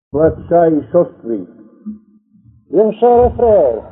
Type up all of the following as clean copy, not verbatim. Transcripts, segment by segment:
Bracia i siostry, Bien chers frères,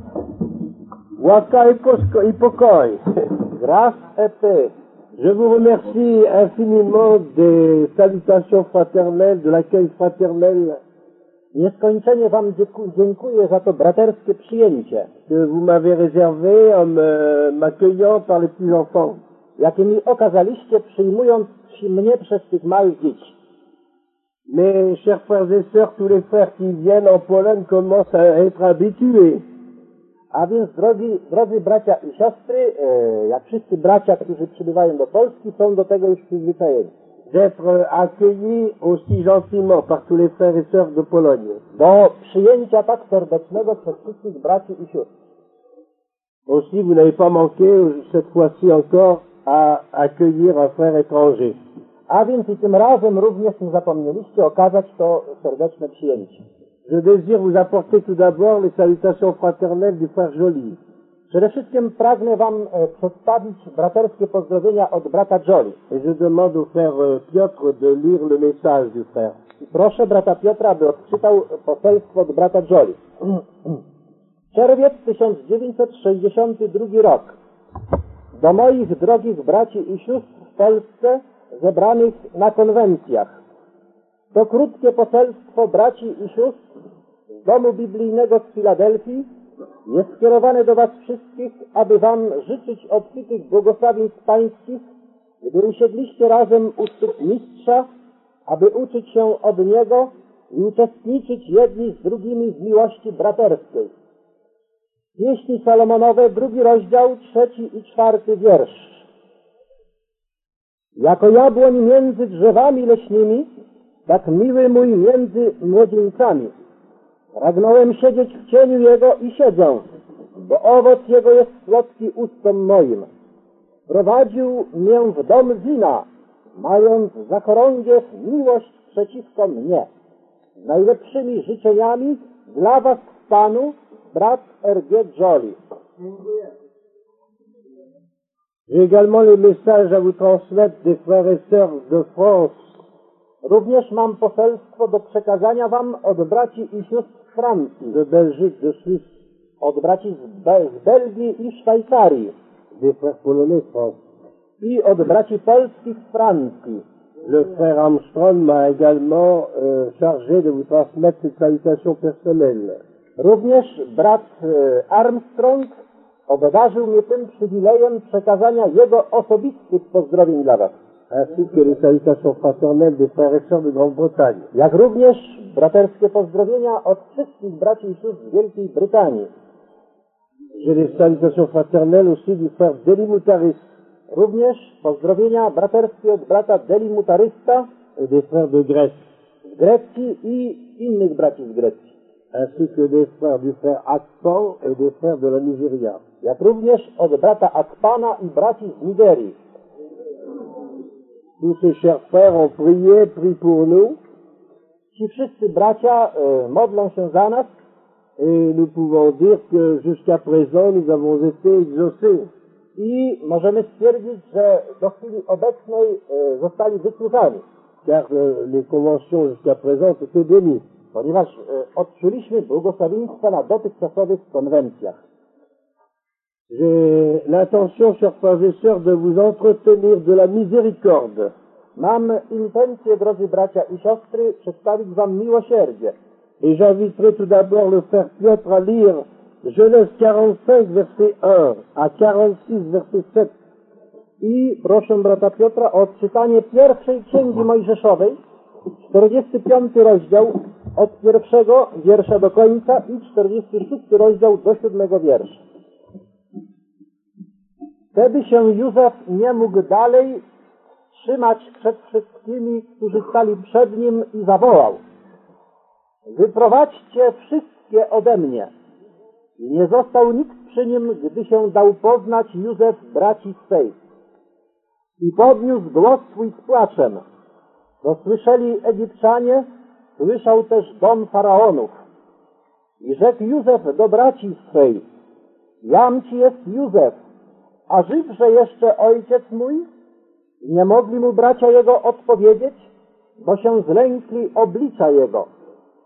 łaka i pokoj. grâce et paix. Je vous remercie infiniment des salutations fraternelles, de l'accueil fraternel Nieskończenie Wam dziękuję za to braterskie przyjęcie, que vous m'avez réservé en m'accueillant par les petits-enfants. jakie mi okazaliście, przyjmując mnie przez tych małych dzieci. Mes chers frères et sœurs, tous les frères qui viennent en Pologne commencent à être habitués A więc, drodzy bracia i siostry, jak wszyscy bracia, którzy przybywają do Polski, są do tego już przyzwyczajeni. d'être accueillis aussi gentiment par tous les frères et sœurs de Pologne. Do przyjęcia tak serdecznego przez wszystkich braci i sióstr. Aussi, vous n'avez pas manqué, cette fois-ci encore, à accueillir un frère étranger. A więc i tym razem również nie zapomnieliście okazać to serdeczne przyjęcie. Je désire vous apporter tout d'abord les salutations fraternelles du frère Joly. Przede wszystkim pragnę Wam przedstawić braterskie pozdrowienia od brata Joly. Et je demande au frère Piotr de lire le message du frère. Proszę brata Piotra, aby odczytał poselstwo od brata Joly. Czerwiec 1962 rok. Do moich drogich braci i sióstr w Polsce zebranych na konwencjach. To krótkie poselstwo braci i sióstr z Domu Biblijnego z Filadelfii jest skierowane do Was wszystkich, aby Wam życzyć obfitych błogosławieństw pańskich, gdy usiedliście razem u stóp mistrza, aby uczyć się od Niego i uczestniczyć jedni z drugimi w miłości braterskiej. Pieśni Salomonowe, 2 rozdział, 3 i 4 wiersz. Jako jabłoń między drzewami leśnymi, tak miły mój między młodzieńcami. Pragnąłem siedzieć w cieniu Jego i siedzę, bo owoc Jego jest słodki ustom moim. Prowadził mię w dom wina, mając za chorągiew miłość przeciwko mnie. Z najlepszymi życzeniami dla Was w Panu, brat R.G. Joly. J'ai également les messages à vous transmettre des frères et sœurs de France, Również mam poselstwo do przekazania Wam od braci i sióstr z Francji, de Belgique, de Suisse, od braci z Belgii i Szwajcarii des frères polonais de France. i od braci polskich z Francji. Le frère Armstrong m'a également chargé de vous transmettre cette salutation personnelle. Również brat Armstrong obdarzył mnie tym przywilejem przekazania jego osobistych pozdrowień dla Was. Ainsi que les salutations fraternelles des frères et sœurs de Grande-Bretagne. Jak również braterskie pozdrowienia od wszystkich braci i sióstr z Wielkiej Brytanii. J'ai les salutations fraternelles aussi du frère Deli Moutaris Również pozdrowienia braterskie od brata Deli Mutarysta et des frères de Grèce, z Grecji i innych braci z Grecji. ainsi que des frères du frère Akpan et des frères de la Nigeria. Jak również od brata Akpana i braci z Nigerii. Tous ces chers frères ont prié, prient pour nous, Ci wszyscy bracia modlą się za nas et nous pouvons dire que jusqu'à présent nous avons été exaucés. i możemy stwierdzić, że do chwili obecnej zostali wysłuchani, Car les conventions jusqu'à présent étaient bénies. ponieważ odczuliśmy błogosławieństwa na dotychczasowych konwencjach. J'ai l'intention, chers frères et sœurs, de vous entretenir de la miséricorde. Mam intencję, drodzy bracia i siostry, przedstawić Wam miłosierdzie. Et j'inviterai tout d'abord le frère Piotr à lire Genèse 45, verset 1 à 46, verset 7. I proszę brata Piotra o odczytanie pierwszej Księgi Mojżeszowej, 45 rozdział, od 1 wiersza do końca i 46 rozdział do 7 wiersza. Wtedy się Józef nie mógł dalej trzymać przed wszystkimi, którzy stali przed nim i zawołał: wyprowadźcie wszystkie ode mnie. I nie został nikt przy nim, gdy się dał poznać Józef braci swej. I podniósł głos swój z płaczem. To słyszeli Egipcjanie, słyszał też dom faraonów. I rzekł Józef do braci swej: jam ci jest Józef, a żywże jeszcze ojciec mój? Nie mogli mu bracia jego odpowiedzieć, bo się zlękli oblicza jego.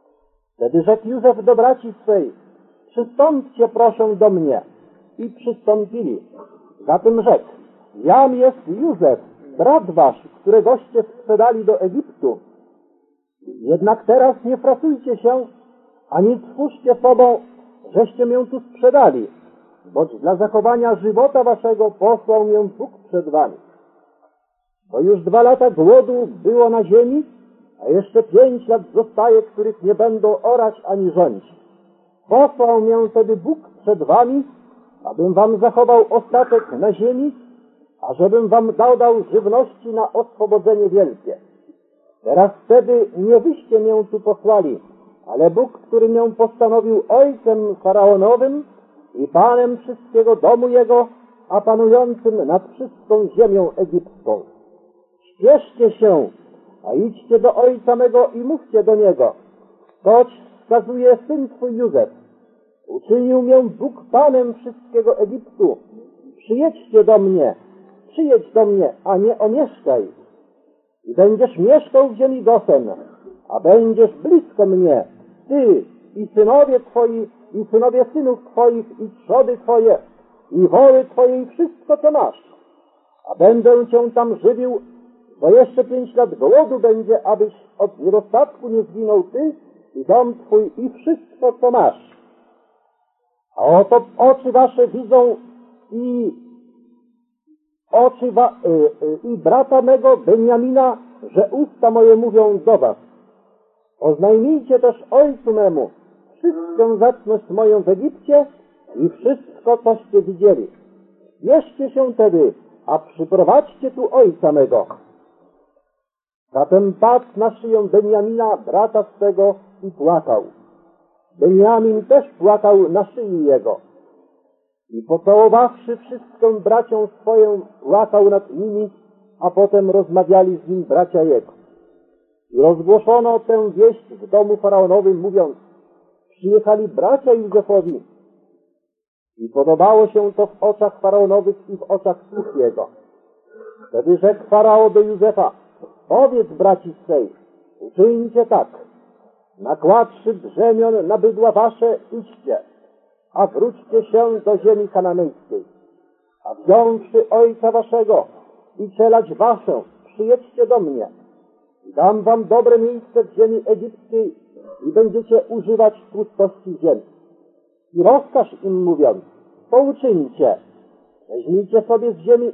Wtedy rzekł Józef do braci swej: przystąpcie proszę do mnie. I przystąpili. Zatem rzekł: jam jest Józef, brat wasz, któregoście sprzedali do Egiptu. Jednak teraz nie frasujcie się, ani trwóżcie sobą, żeście mię tu sprzedali, boć dla zachowania żywota waszego posłał mię Bóg przed wami. Bo już 2 lata głodu było na ziemi, a jeszcze 5 lat zostaje, których nie będą orać ani rządzić. Posłał mię wtedy Bóg przed wami, abym wam zachował ostatek na ziemi, a żebym wam dodał żywności na oswobodzenie wielkie. Teraz wtedy nie wyście mię tu posłali, ale Bóg, który mię postanowił ojcem faraonowym i panem wszystkiego domu jego, a panującym nad wszystką ziemią egipską. Śpieszcie się, a idźcie do ojca mego i mówcie do niego: toć wskazuje syn twój Józef. Uczynił mnie Bóg panem wszystkiego Egiptu. Przyjedź do mnie, a nie omieszkaj. I będziesz mieszkał w ziemi Gosen, a będziesz blisko mnie, ty i synowie twoi, i synowie synów twoich, i trzody twoje, i woły twoje, i wszystko, co masz. A będę cię tam żywił, bo jeszcze 5 lat głodu będzie, abyś od niedostatku nie zginął ty i dom twój, i wszystko, co masz. A oto oczy wasze widzą i brata mego Benjamina, że usta moje mówią do was. Oznajmijcie też ojcu memu wszystką zacność moją w Egipcie i wszystko, coście widzieli. Bierzcie się tedy, a przyprowadźcie tu ojca mego. Zatem padł na szyję Benjamina, brata swego, i płakał. Benjamin też płakał na szyi jego. I pocałowawszy wszystką bracią swoją, płakał nad nimi, a potem rozmawiali z nim bracia jego. I rozgłoszono tę wieść w domu faraonowym, mówiąc: przyjechali bracia Józefowi. I podobało się to w oczach faraonowych i w oczach sług jego. Wtedy rzekł farao do Józefa: powiedz braci swej, uczyńcie tak, nakładszy brzemion na bydła wasze, idźcie, a wróćcie się do ziemi kananejskiej. A wziąwszy ojca waszego i czelać waszą, przyjedźcie do mnie. Dam wam dobre miejsce w ziemi egipskiej i będziecie używać płodności ziemi. I rozkaż im, mówiąc: to uczyńcie. Weźmijcie sobie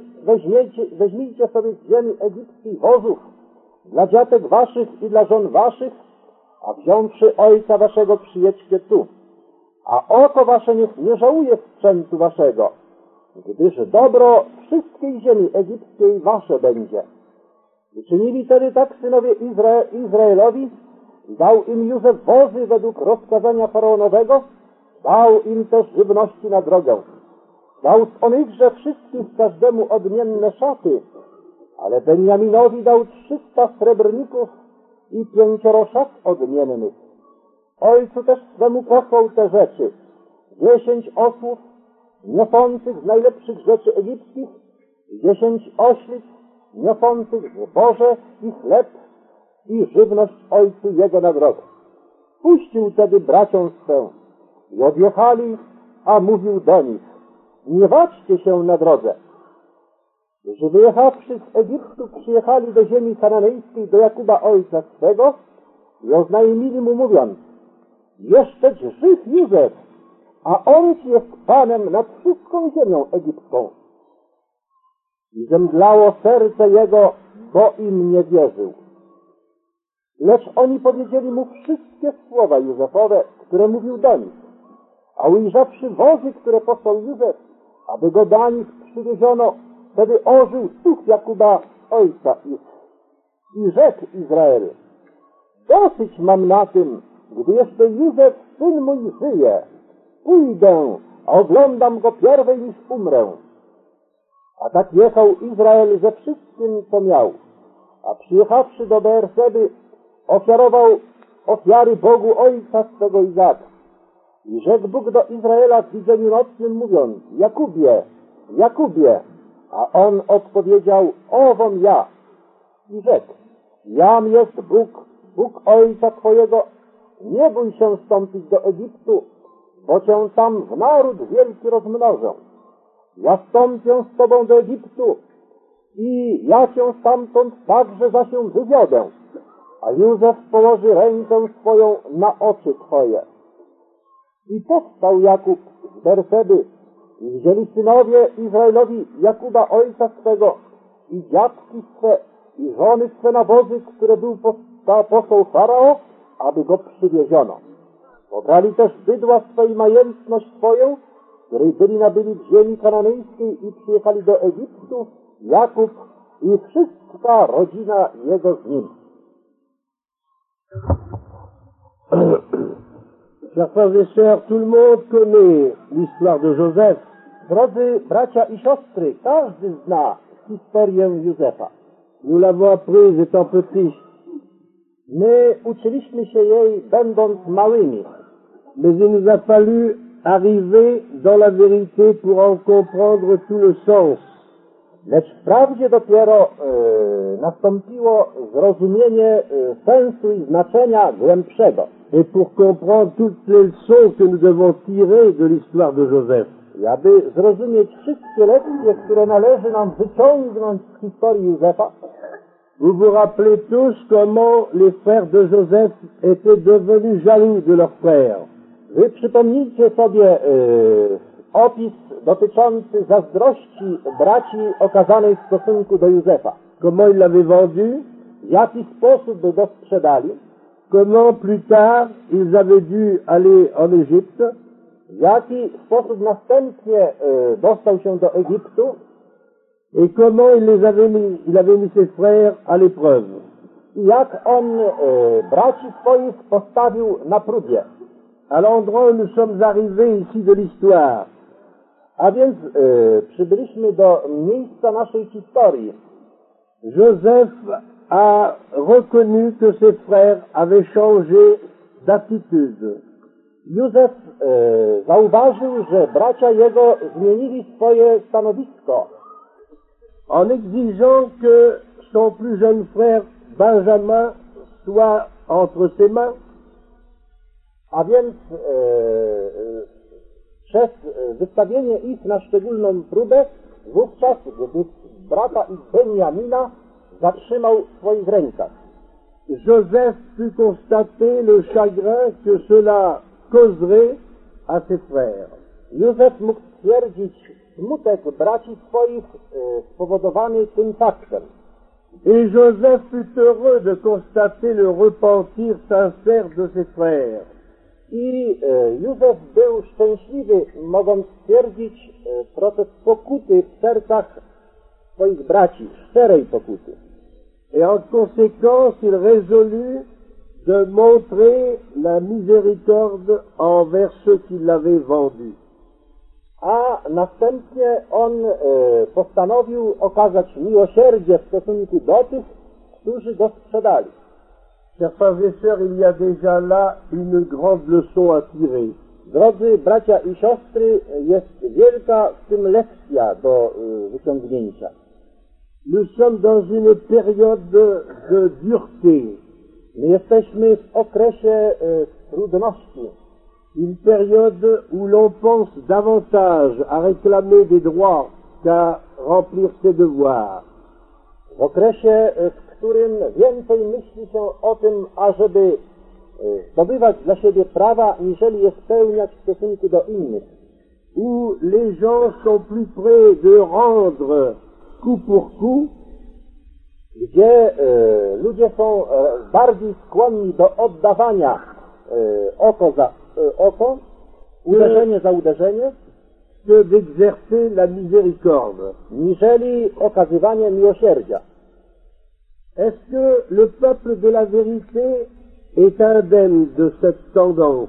z ziemi egipskiej wozów dla dziatek waszych i dla żon waszych, a wziąwszy ojca waszego, przyjedźcie tu. A oko wasze niech nie żałuje sprzętu waszego, gdyż dobro wszystkiej ziemi egipskiej wasze będzie. Uczynili wtedy tak synowie Izraelowi, dał im Józef wozy według rozkazania faraonowego, dał im też żywności na drogę. Dał z onychże wszystkich każdemu odmienne szaty, ale Benjaminowi dał 300 srebrników i 5 szat odmiennych. Ojcu też swemu posłał te rzeczy: 10 osłów niosących z najlepszych rzeczy egipskich, 10 oślic niosących zboże i chleb i żywność ojcu jego na drogę. Puścił tedy braciom swę i odjechali, a mówił do nich: nie wadźcie się na drodze. Gdyż wyjechawszy z Egiptu, przyjechali do ziemi kananejskiej, do Jakuba ojca swego, i oznajmili mu, mówiąc: jeszcze żyw Józef, a on jest panem nad wszystką ziemią egipską. I zemdlało serce jego, bo im nie wierzył. Lecz oni powiedzieli mu wszystkie słowa Józefowe, które mówił do nich. A ujrzawszy wozy, które posłał Józef, aby go do nich przywieziono, wtedy ożył duch Jakuba ojca ich. I rzekł Izrael: dosyć mam na tym, gdy jeszcze Józef, syn mój, żyje. Pójdę, a oglądam go pierwej, niż umrę. A tak jechał Izrael ze wszystkim, co miał. A przyjechawszy do Beerseby, ofiarował ofiary Bogu ojca swego Izaaka. I rzekł Bóg do Izraela w widzeniu nocnym, mówiąc: Jakubie, Jakubie. A on odpowiedział: owom ja. I rzekł: jam jest Bóg, Bóg ojca twojego, nie bój się wstąpić do Egiptu, bo cię tam w naród wielki rozmnożę. Ja wstąpię z tobą do Egiptu i ja cię stamtąd także za się wywiodę, a Józef położy rękę swoją na oczy twoje. I powstał Jakub z Berseby i wzięli synowie Izraelowi Jakuba ojca swego i dziadki swe i żony swe na wozy, które był posłał Farao, aby go przywieziono. Pobrali też bydła swe i majętność swoją, której byli nabyli w ziemi kananejskiej i przyjechali do Egiptu, Jakub i wszystka rodzina jego z nim. Chers frères et sœurs, tout le monde connaît l'histoire de Joseph. Drodzy bracia i siostry, każdy zna historię Józefa. Nous l'avons apprise étant petits. My uczyliśmy się jej będąc małymi. Mais il nous a fallu arriver dans la vérité pour en comprendre tout le sens. Lecz wprawdzie dopiero nastąpiło zrozumienie sensu i znaczenia głębszego. Et pour comprendre toutes les leçons que nous devons tirer de l'histoire de Joseph. I aby zrozumieć wszystkie lekcje, które należy nam wyciągnąć z historii Józefa. Vous vous rappelez tous comment les frères de Joseph étaient devenus jaloux de leur frère. Wy przypomnijcie sobie opis dotyczący zazdrości braci okazanej w stosunku do Józefa. Comment ils l'avaient vendu, w jaki sposób go sprzedali, comment plus tard ils avaient dû aller en Égypte, w jaki sposób następnie dostał się do Egiptu et comment il avait mis ses frères à l'épreuve. I jak on braci swoich postawił na próbie. À l'endroit où nous sommes arrivés ici de l'histoire. A więc przybyliśmy do miejsca naszej historii. Joseph a reconnu que ses frères avaient changé d'attitude. Józef zauważył, że bracia jego zmienili swoje stanowisko. En exigeant que son plus jeune frère Benjamin soit entre ses mains. A więc przez wystawienie ich na szczególną próbę, wówczas, gdy brata ich Benjamina zatrzymał w swoich rękach. Joseph put constater le chagrin que cela causerait à ses frères. Józef mógł stwierdzić smutek braci swoich spowodowany tym faktem. Et Joseph fut heureux de constater le repentir sincère de ses frères. I Józef był szczęśliwy, mogąc stwierdzić proces pokuty w sercach swoich braci, szczerej pokuty. Et en conséquence, il résolut de montrer la miséricorde envers ceux qui l'avaient vendu. A następnie on postanowił okazać miłosierdzie w stosunku do tych, którzy go sprzedali. Chers frères et sœurs, il y a déjà là une grande leçon à tirer. Drodzy bracia i siostry, jest wielka w tym lekcja do wyciągnięcia. Nous sommes dans une période de dureté. My jesteśmy w okresie trudności. Une période où l'on pense davantage à réclamer des droits qu'à remplir ses devoirs. W okresie, w którym więcej myśli się o tym, ażeby zdobywać dla siebie prawa, niżeli je spełniać w stosunku do innych. Où les gens sont plus près de rendre coup pour coup, gdzie ludzie są bardziej skłonni do oddawania oko za oko, uderzenie za uderzenie, que d'exercer la miséricorde. Niżeli okazywanie miłosierdzia. Est-ce que le peuple de la vérité est indemne de cette tendance?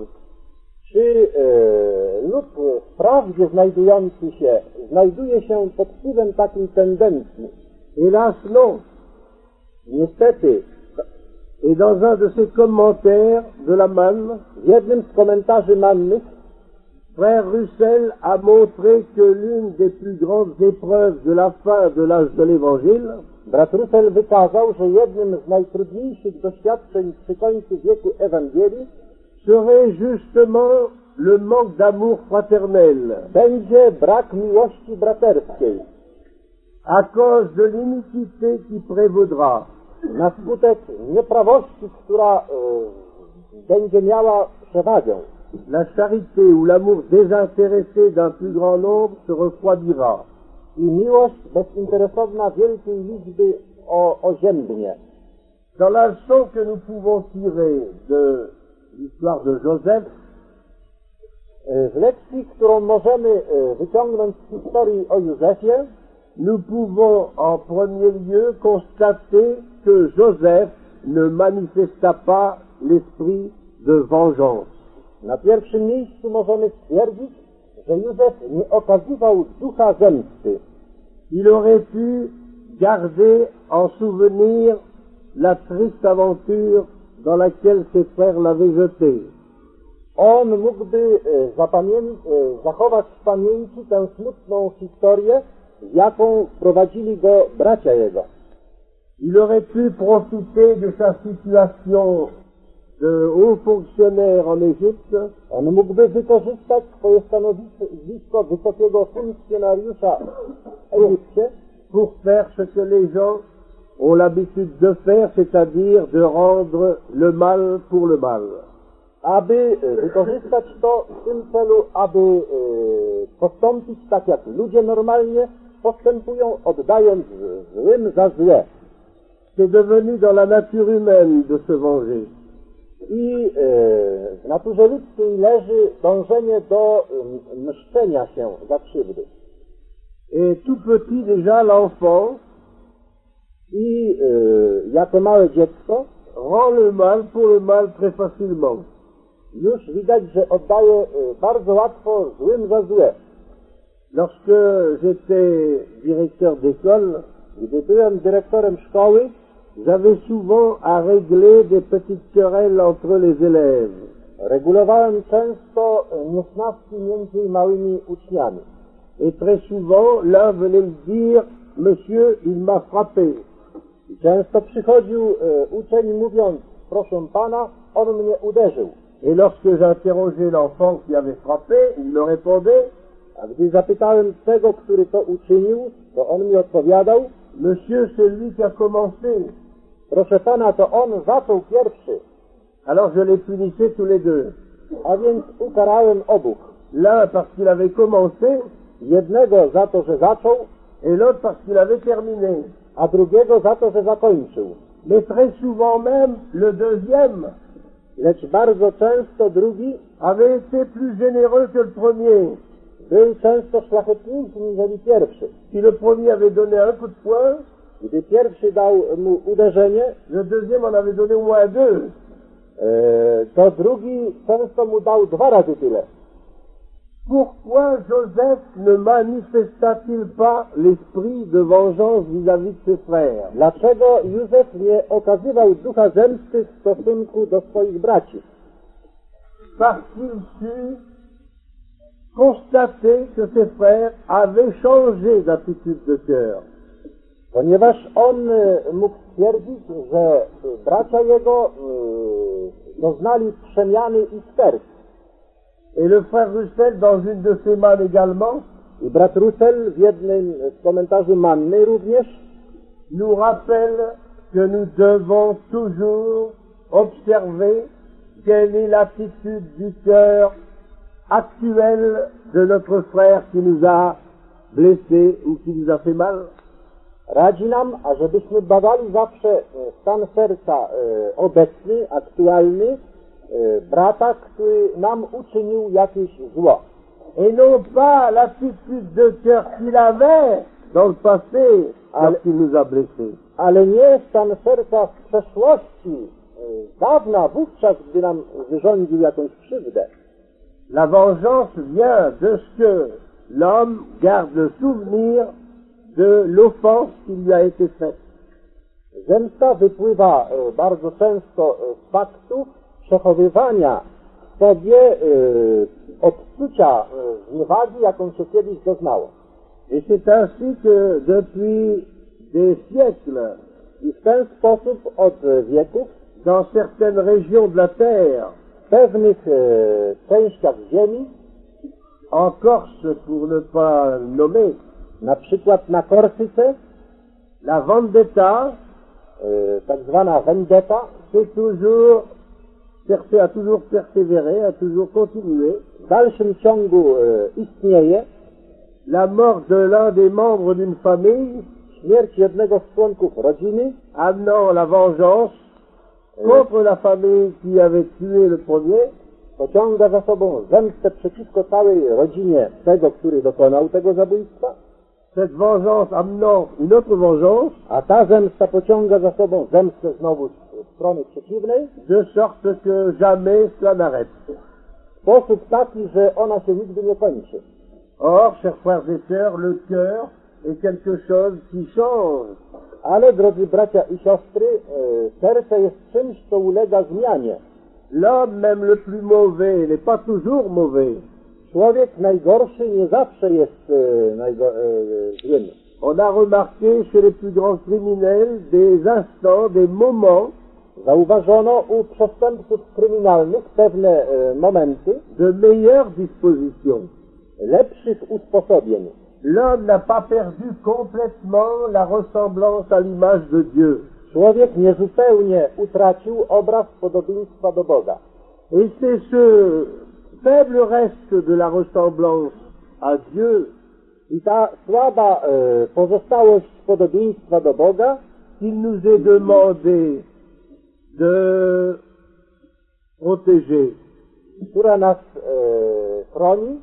Czy lud w prawdzie znajduje się pod wpływem takiej tendencji? Hélas non. Niestety. Et dans un de ses commentaires de la Manne, w jednym z komentarzy mannych, frère Russell a montré que l'une des plus grandes épreuves de la fin de l'âge de l'Évangile, Brat Russell wykazał, że jednym z najtrudniejszych doświadczeń przy końcu wieku Ewangelii serait justement le manque d'amour fraternel, będzie brak miłości braterskiej, à cause de l'iniquité qui prévaudra. na skutek nieprawości, która będzie miała przewagę. La charité ou l'amour désintéressé d'un plus grand nombre se refroidira. I miłość bezinteresowna wielkiej liczby oziębnie. Dans la leçon que nous pouvons tirer de l'histoire de Joseph, Z lekcji, którą możemy wyciągnąć z historii o Józefie, nous pouvons en premier lieu constater que Joseph ne manifesta pas l'esprit de vengeance. na pierwszym miejscu możemy stwierdzić, że Józef nie okazywał ducha zemsty. Il aurait pu garder en souvenir la triste aventure dans laquelle ses frères l'avaient jeté. On mógłby zachować w pamięci tę smutną historię, z jaką prowadzili go bracia jego. Il aurait pu profiter de sa situation de haut fonctionnaire en Égypte On mógłby wykorzystać swoje stanowisko wysokiego funkcjonariusza w Egipcie, pour faire ce que les gens ont l'habitude de faire, c'est-à-dire de rendre le mal pour le mal. aby wykorzystać to w tym celu, aby postąpić tak, jak ludzie normalnie postępują, oddając złym za złe. C'est devenu dans la nature humaine de se venger. I w naturze ludzkiej leży dążenie do mszczenia się za krzywdy. Et tout petit déjà, l'enfant I jako małe dziecko rend le mal pour le mal très facilement. już widać, że oddaje bardzo łatwo złym za złe. Lorsque j'étais directeur d'école, Gdy byłem dyrektorem szkoły, j'avais souvent à régler des petites querelles entre les élèves. regulowałem często niesnaski między małymi uczniami. Et très souvent, l'un venait me dire, monsieur, il m'a frappé. I często przychodził uczeń mówiąc, proszę pana, on mnie uderzył. Et lorsque j'interrogeais l'enfant qui avait frappé, il me répondait, A gdy zapytałem tego, który to uczynił, to on mi odpowiadał, monsieur, c'est lui qui a commencé. proszę pana, to on zaczął pierwszy. Alors je les punissais tous les deux. A więc ukarałem obu. L'un parce qu'il avait commencé, Jednego za to, że zaczął, et l'autre parce qu'il avait terminé. a drugiego za to, że zakończył. Mais très souvent même, le deuxième Lecz bardzo często drugi avait été plus généreux que le premier. był często szlachetniejszy niż pierwszy. Si le premier avait donné un coup de poing, Gdy pierwszy dał mu uderzenie, le deuxième en avait donné au moins deux. to drugi często mu dał 2 razy tyle. Pourquoi Joseph ne manifesta-t-il pas l'esprit de vengeance vis-à-vis de ses frères? Dlaczego Józef nie okazywał ducha zemsty w stosunku do swoich braci? Parce qu'il sut constater que ses frères avaient changé d'attitude de cœur. Ponieważ on mógł stwierdzić, że bracia jego doznali przemiany ich serc. Et le frère Russell, dans une de ses mannes également, I brat Russell w jednym z komentarzy Manny również nous rappelle que nous devons toujours observer quelle est l'attitude du cœur actuel de notre frère qui nous a blessés ou qui nous a fait mal. radzi nam, ażebyśmy badali zawsze stan serca obecny, aktualny brata, który nam uczynił jakieś zło. Et non pas l'attitude de cœur qu'il avait dans le passé lorsqu'il nous a blessés. Ale nie stan serca w przeszłości, dawna, wówczas, gdy nam wyrządził jakąś krzywdę. La vengeance vient de ce que l'homme garde le souvenir de l'offense qui lui a été faite. Zemsta wypływa bardzo często z faktu przechowywania w sobie odczucia zniewagi, jaką się kiedyś doznało. Et c'est ainsi que depuis des siècles, I w ten sposób od wieków dans certaines régions de la terre, w pewnych częściach ziemi, en Corse pour ne pas nommer, na przykład na Korsyce, la vendetta tak zwana vendetta, a toujours persévéré, a toujours continué. w dalszym ciągu istnieje. La mort de l'un des membres d'une famille, Śmierć jednego z członków rodziny amenant la vengeance contre la famille qui avait tué le premier, pociąga za sobą zemstę przeciwko całej rodzinie tego, który dokonał tego zabójstwa, cette vengeance amenant une autre vengeance, a ta zemsta pociąga za sobą zemstę znowu z strony przeciwnej, de sorte que jamais cela n'arrête. w sposób taki, że ona się nigdy nie kończy. Or, chers frères et sœurs, le cœur est quelque chose qui change. Ale, drodzy bracia i siostry, serce jest czymś, co ulega zmianie. L'homme, même le plus mauvais, n'est pas toujours mauvais. Człowiek najgorszy nie zawsze jest złym. On a remarqué chez les plus grands criminels des instants, des moments Zauważono u przestępców kryminalnych pewne momenty de meilleure disposition. lepszych usposobień. L'homme n'a pas perdu complètement la ressemblance à l'image de Dieu. Człowiek niezupełnie utracił obraz podobieństwa do Boga. Et c'est ce faible reste de la ressemblance à Dieu I ta słaba pozostałość podobieństwa do Boga, qu'il nous est demandé de protéger, która nas chroni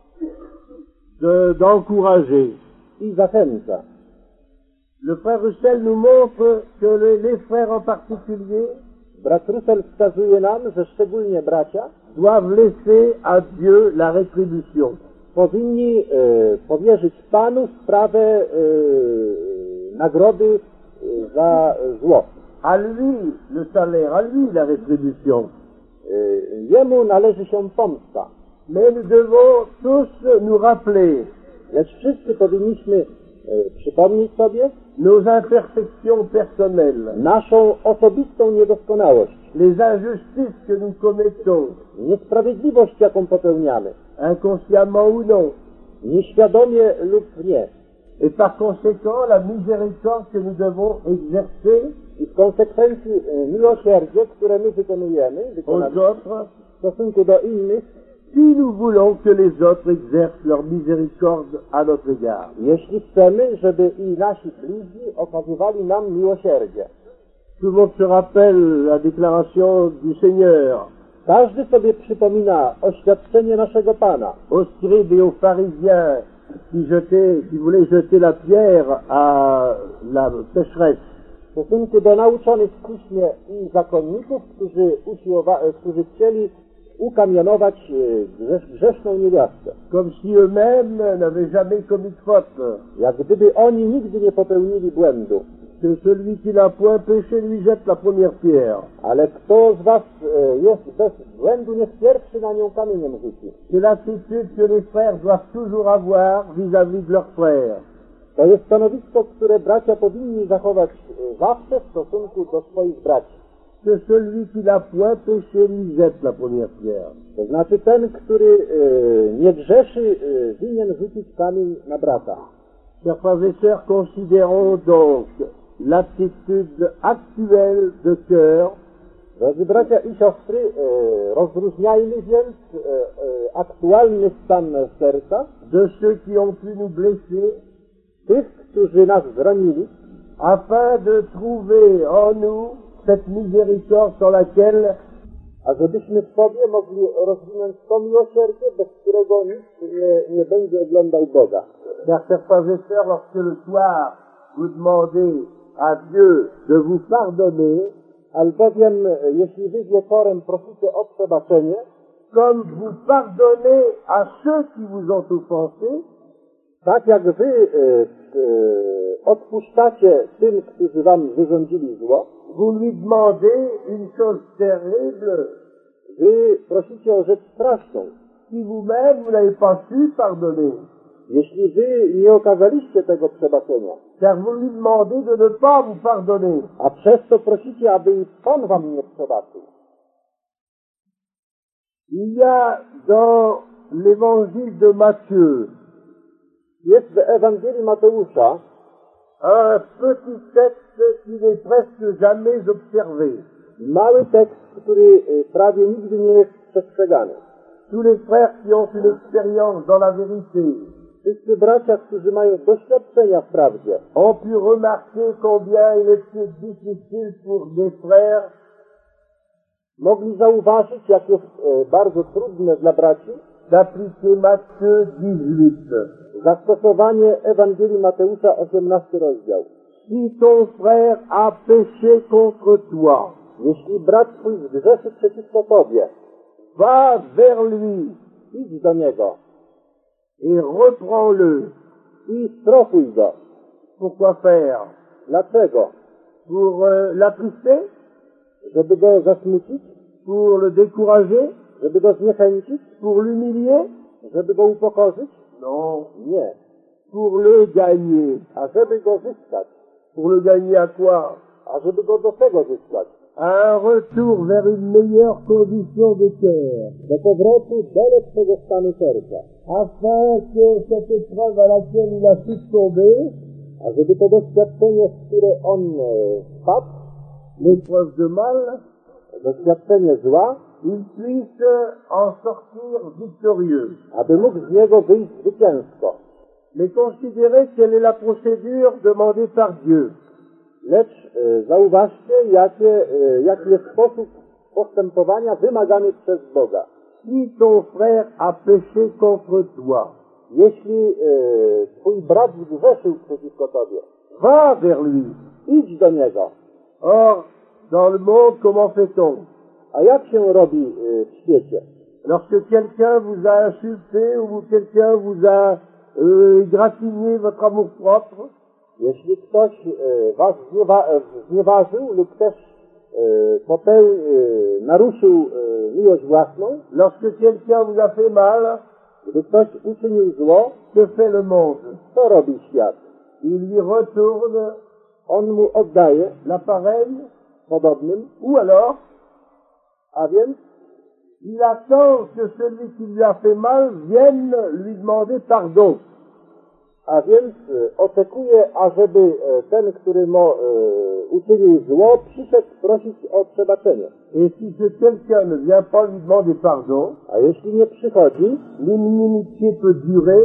d'encourager. i zachęca. Le frère Russell nous montre que les frères en particulier Brat Russell wskazuje nam, że szczególnie bracia doivent laisser à Dieu la rétribution. powinni powierzyć Panu sprawę nagrody za zło. À lui le salaire, à lui la rétribution. Jemu należy się pomsta. Mais nous devons tous nous rappeler Lecz wszyscy powinniśmy przypomnieć sobie nos imperfections personnelles, naszą osobistą niedoskonałość, les injustices que nous commettons, niesprawiedliwość, jaką popełniamy, inconsciemment ou non, nieświadomie lub nie. et par conséquent la miséricorde que nous devons exercer I w konsekwencji miłosierdzie, które my wykonamy aux autres, w stosunku do innych, si nous voulons que les autres exercent leur miséricorde à notre égard. jeśli chcemy, żeby i nasi bliźni okazywali nam miłosierdzie. Tout le monde se rappelle la déclaration du Seigneur Każdy sobie przypomina oświadczenie naszego Pana aux scribes et aux pharisiens qui voulaient jeter la pierre à la pécheresse. w stosunku do nauczonych w Piśmie i zakonników, którzy chcieli ukamionować grzeszną niewiastę. Comme si eux-mêmes n'avaient jamais commis de faute. Jak gdyby oni nigdy nie popełnili błędu. Que celui qui n'a point péché lui jette la première pierre. Ale kto z was jest bez błędu, niech pierwszy na nią kamieniem rzuci. C'est l'attitude que les frères doivent toujours avoir vis-à-vis de leurs frères. To jest stanowisko, które bracia powinni zachować zawsze w stosunku do swoich braci. Que celui qui n'a point péché lui jette la première pierre. To znaczy ten, który nie grzeszy, winien rzucić kamień na brata. Chers frères et sœurs, considérons donc l'attitude actuelle de cœur Drodzy bracia i siostry, rozróżniajmy więc aktualny stan serca de ceux qui ont pu nous blesser, tych, którzy nas zranili, afin de trouver en nous cette miséricorde sans laquelle a żebyśmy w sobie mogli rozwinąć to miłosierdzie, bez którego nikt nie będzie oglądał Boga. Car chers frères et sœurs, lorsque le soir vous demandez à Dieu de vous pardonner, Albowiem, jeśli wy wieczorem prosicie o przebaczenie, comme vous pardonnez à ceux qui vous ont offensé, tak jak wy odpuszczacie tym, którzy wam wyrządzili zło, vous lui demandez une chose terrible, wy prosicie o rzecz straszną, si vous-même vous n'avez pas su pardonner. Jeśli wy nie okazaliście tego przebaczenia, car vous lui demandez de ne pas vous pardonner, a przez to prosicie, aby i Pan wam nie przebaczył. il y a dans l'évangile de Matthieu Jest w Ewangelii Mateusza un petit texte qui n'est presque jamais observé. mały tekst, który prawie nigdy nie jest przestrzegany. Tous les frères qui ont une expérience dans la vérité Wszyscy bracia, którzy mają doświadczenia w prawdzie, ont pu remarquer combien il était difficile pour des frères mogli zauważyć, jak jest bardzo trudne dla braci d'appliquer Matthieu 18. zastosowanie Ewangelii Mateusza 18 rozdział. Si ton frère a péché contre toi, Jeśli brat twój zgrzeszy przeciwko tobie, va vers lui idź do niego et reprends-le. i strofuj go. Pourquoi faire? Dlaczego? Pour l'attrister? Żeby go zasmucić? Pour le décourager? Żeby go zniechęcić? Pour l'humilier? Żeby go upokorzyć? Non. Nie. Pour le gagner. A żeby go zyskać. Pour le gagner à quoi? A żeby go do tego zyskać. À un retour vers une meilleure condition de cœur, Do powrotu do lepszego stanu serca. afin que cette épreuve à laquelle il a succombé, A żeby to doświadczenie, w które on wpadł, l'épreuve de mal, doświadczenie zła, il puisse en sortir victorieux. aby mógł z niego wyjść zwycięsko. Mais considérez quelle est la procédure demandée par Dieu. Lecz zauważcie, jaki jest sposób postępowania wymagany przez Boga. Si ton frère a péché contre toi, Jeśli twój brat zgrzeszył przeciwko tobie, va vers lui. idź do niego. Or, dans le monde, comment fait-on? A jak się robi w świecie? Lorsque quelqu'un vous a insulté ou quelqu'un vous a gratigné votre amour-propre, Jeśli ktoś was znieważył lub też naruszył miłość własną, lorsque quelqu'un vous a fait mal, gdy ktoś uczynił zło, que fait le monde? co robi świat? Il lui retourne On mu oddaje l'appareil, podobnym, ou alors a więc il attend que celui qui lui a fait mal vienne lui demander pardon. oczekuje, ażeby ten, który mu uczynił zło, przyszedł prosić o przebaczenie. Et si ce quelqu'un ne vient pas lui demander pardon, A jeśli nie przychodzi, l'inimitié peut durer,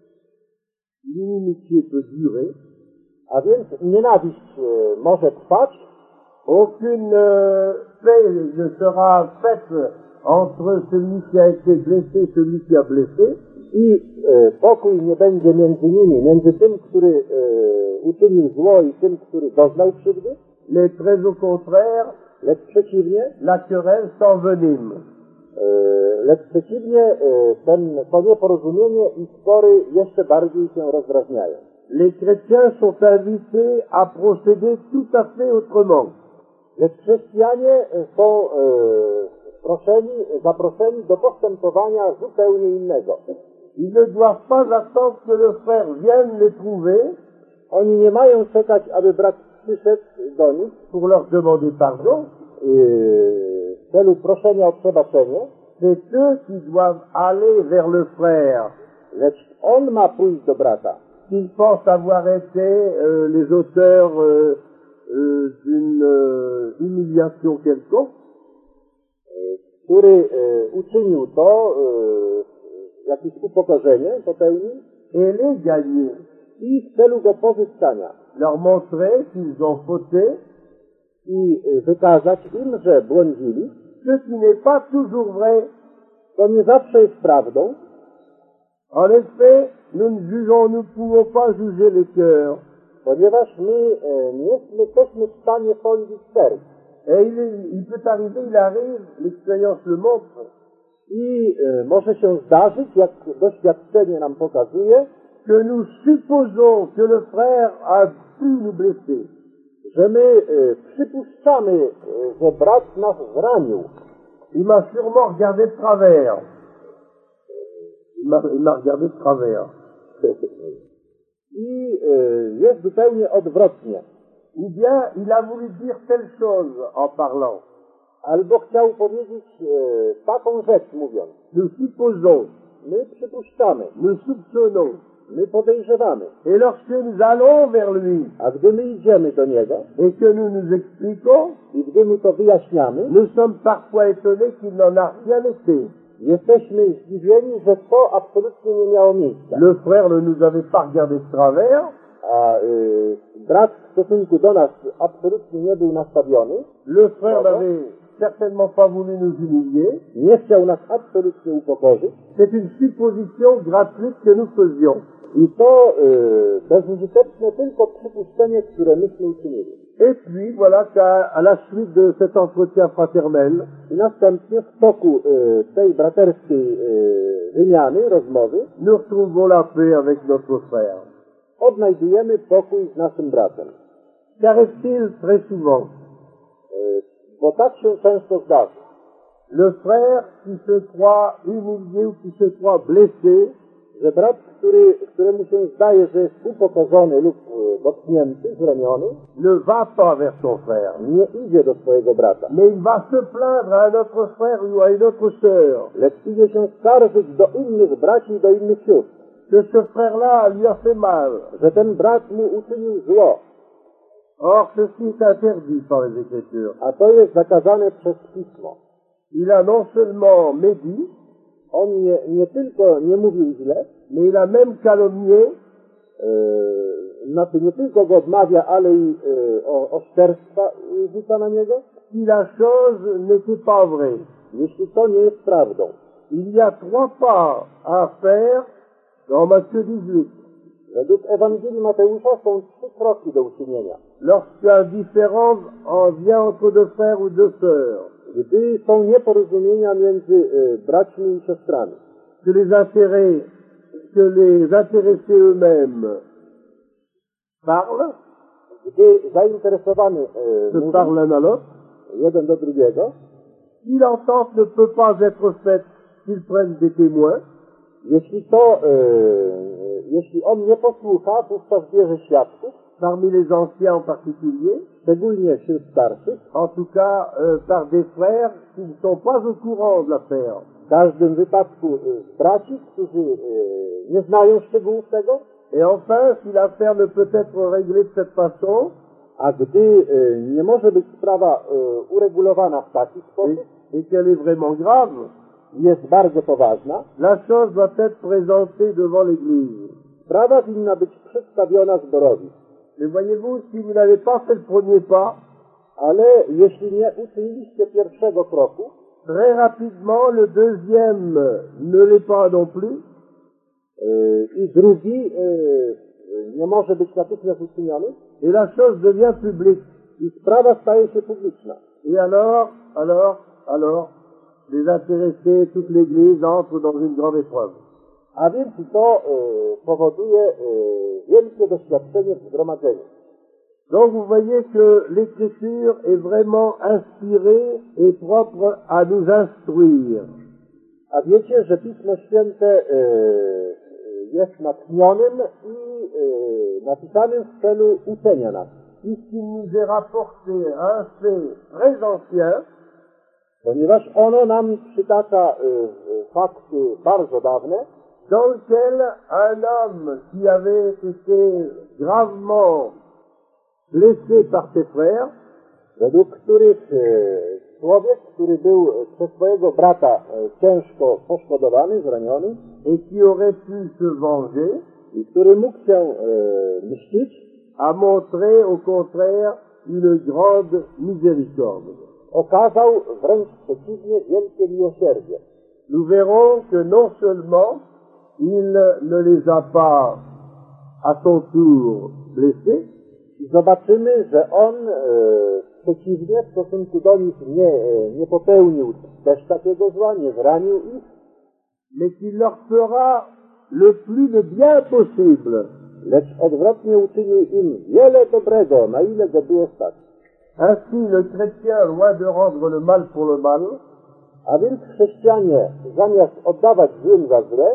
a więc nienawiść może trwać, aucune paix ne sera faite entre celui qui a été blessé et celui qui a blessé, i pokój nie będzie między nimi, między tym, który uczynił zło i tym, który doznał krzywdy, mais très au contraire, lecz przeciwnie, la querelle s'envenime. to nieporozumienie i spory jeszcze bardziej się rozdrażniają. Les chrétiens sont invités à procéder tout à fait autrement. Lecz chrześcijanie są zaproszeni do postępowania zupełnie innego. Ils ne doivent pas attendre que le frère vienne les trouver Oni nie mają czekać, aby brat przyszedł do nich pour leur demander pardon. w celu proszenia o przebaczenie, C'est eux qui doivent aller vers le frère. lecz on ma pójść do brata. S'ils pensent avoir été les auteurs d'une humiliation quelconque, który uczynił to, jakieś upokorzenie popełnił et les gagner, i w celu go pozyskania leur montrer qu'ils ont fauté, i wykazać im, że błądzili, ce qui n'est pas toujours vrai. to nie zawsze jest prawdą. En effet, nous ne pouvons pas juger les cœurs. Ponieważ my nie jesteśmy w stanie sądzić serc. Et il peut arriver, il arrive, l'expérience le montre, I może się zdarzyć, jak doświadczenie nam pokazuje, que nous supposons que le frère a pu nous blesser. że my przypuszczamy, że brat nas zranił. Il m'a sûrement regardé de travers. Il m'a regardé de travers. I jest zupełnie odwrotnie. Ou bien il a voulu dire telle chose en parlant. Albo chciał powiedzieć taką rzecz mówiąc. Nous supposons, My przypuszczamy, nous soupçonnons. my podejrzewamy. Et lorsque nous allons vers lui A gdy my idziemy do Niego et que nous nous expliquons, i gdy mu to wyjaśniamy, nous sommes parfois étonnés qu'il n'en a rien été. jesteśmy zdziwieni, że to absolutnie nie miało miejsca. Le frère ne nous avait pas regardé de travers, A brat w stosunku do nas absolutnie nie był nastawiony, le frère n'avait certainement pas voulu nous humilier. nie chciał nas absolutnie upokorzyć. C'est une supposition gratuite que nous faisions. I to bezużyteczne tylko przypuszczenie, które myśmy uczynili. Et puis voilà qu'à la suite de cet entretien fraternel, I następnie w toku tej braterskiej wymiany, rozmowy, nous retrouvons la paix avec notre frère. odnajdujemy pokój z naszym bratem. Qu'arrive-t-il très souvent? Bo tak się często zdarza. Le frère qui se croit humilié ou qui se croit blessé, Że brat, któremu się zdaje, że jest upokorzony lub dotknięty, zraniony, ne va pas vers son frère, nie idzie do swojego brata. mais il va se plaindre à un autre frère ou à une autre sœur Lecz idzie się skarżyć do innych braci i do innych sióstr, que ce frère-là lui a fait mal. że ten brat mu uczynił zło. Or, ceci est interdit par les Écritures. A to jest zakazane przez Pismo. Il a non seulement médit, On nie tylko nie mówił źle, mais il a même calomnié, znaczy nie tylko go odmawia, ale i oszczerstwa rzuca na niego, si la chose n'était pas vraie. jeśli to nie jest prawdą. Il y a 3 pas à faire dans Matthieu 18. Według Ewangelii Mateusza są 3 kroki do uczynienia. Lorsqu'un différend en vient entre 2 frères ou 2 sœurs, Gdy są nieporozumienia między braćmi i siostrami, que les intéressés eux-mêmes parlent, gdy zainteresowany se mówi parlent l'un à l'autre, jeden do drugiego, si l'entente ne peut pas être faite, qu'ils prennent des témoins, jeśli on nie posłucha, wówczas bierze świadków, parmi les anciens en particulier, szczególnie wśród starszych, en tout cas par des frères qui ne sont pas au courant de l'affaire. w każdym wypadku braci, którzy nie znają szczegółów tego, Et enfin, si l'affaire ne peut être réglée de cette façon, a gdy nie może być sprawa uregulowana w taki sposób, et qu'elle est vraiment grave, jest bardzo poważna, la chose doit être présentée devant l'Église. sprawa winna być przedstawiona zborowi. Mais voyez-vous, si vous n'avez pas fait le premier pas, Ale jeśli nie uczyniliście pierwszego kroku, très rapidement le deuxième ne l'est pas non plus, i drugi nie może być natychmiast uczyniony, et la chose devient publique. i sprawa staje się publiczna. Et alors, les intéressés, toute l'Église entre dans une grande épreuve. A więc to powoduje wielkie doświadczenie w zgromadzeniu. Donc vous voyez que l'écriture est vraiment inspirée et propre à nous instruire. A wiecie, że Pismo Święte jest natchnionym i napisanym w celu uczenia nas. Puisqu'il nous est rapporté un fait très ancien, Ponieważ ono nam przytacza fakty bardzo dawne, dans lequel un homme qui avait été gravement blessé par ses frères, według których człowiek, który był przez swojego brata ciężko poszkodowany, zraniony et qui aurait pu se venger, i który mógł się mścić, a montré au contraire une grande miséricorde. okazał wręcz przeciwnie wielkie miłosierdzie. Nous verrons que non seulement il ne les a pas à son tour blessés, I zobaczymy, że on przeciwnie w stosunku do nich nie popełnił też takiego zła, nie zranił ich, mais qu'il leur fera le plus de bien possible. lecz odwrotnie uczynił im wiele dobrego, na ile go było stać. Ainsi, le chrétien, loin de rendre le mal pour le mal, A więc chrześcijanie, zamiast oddawać złym za złe,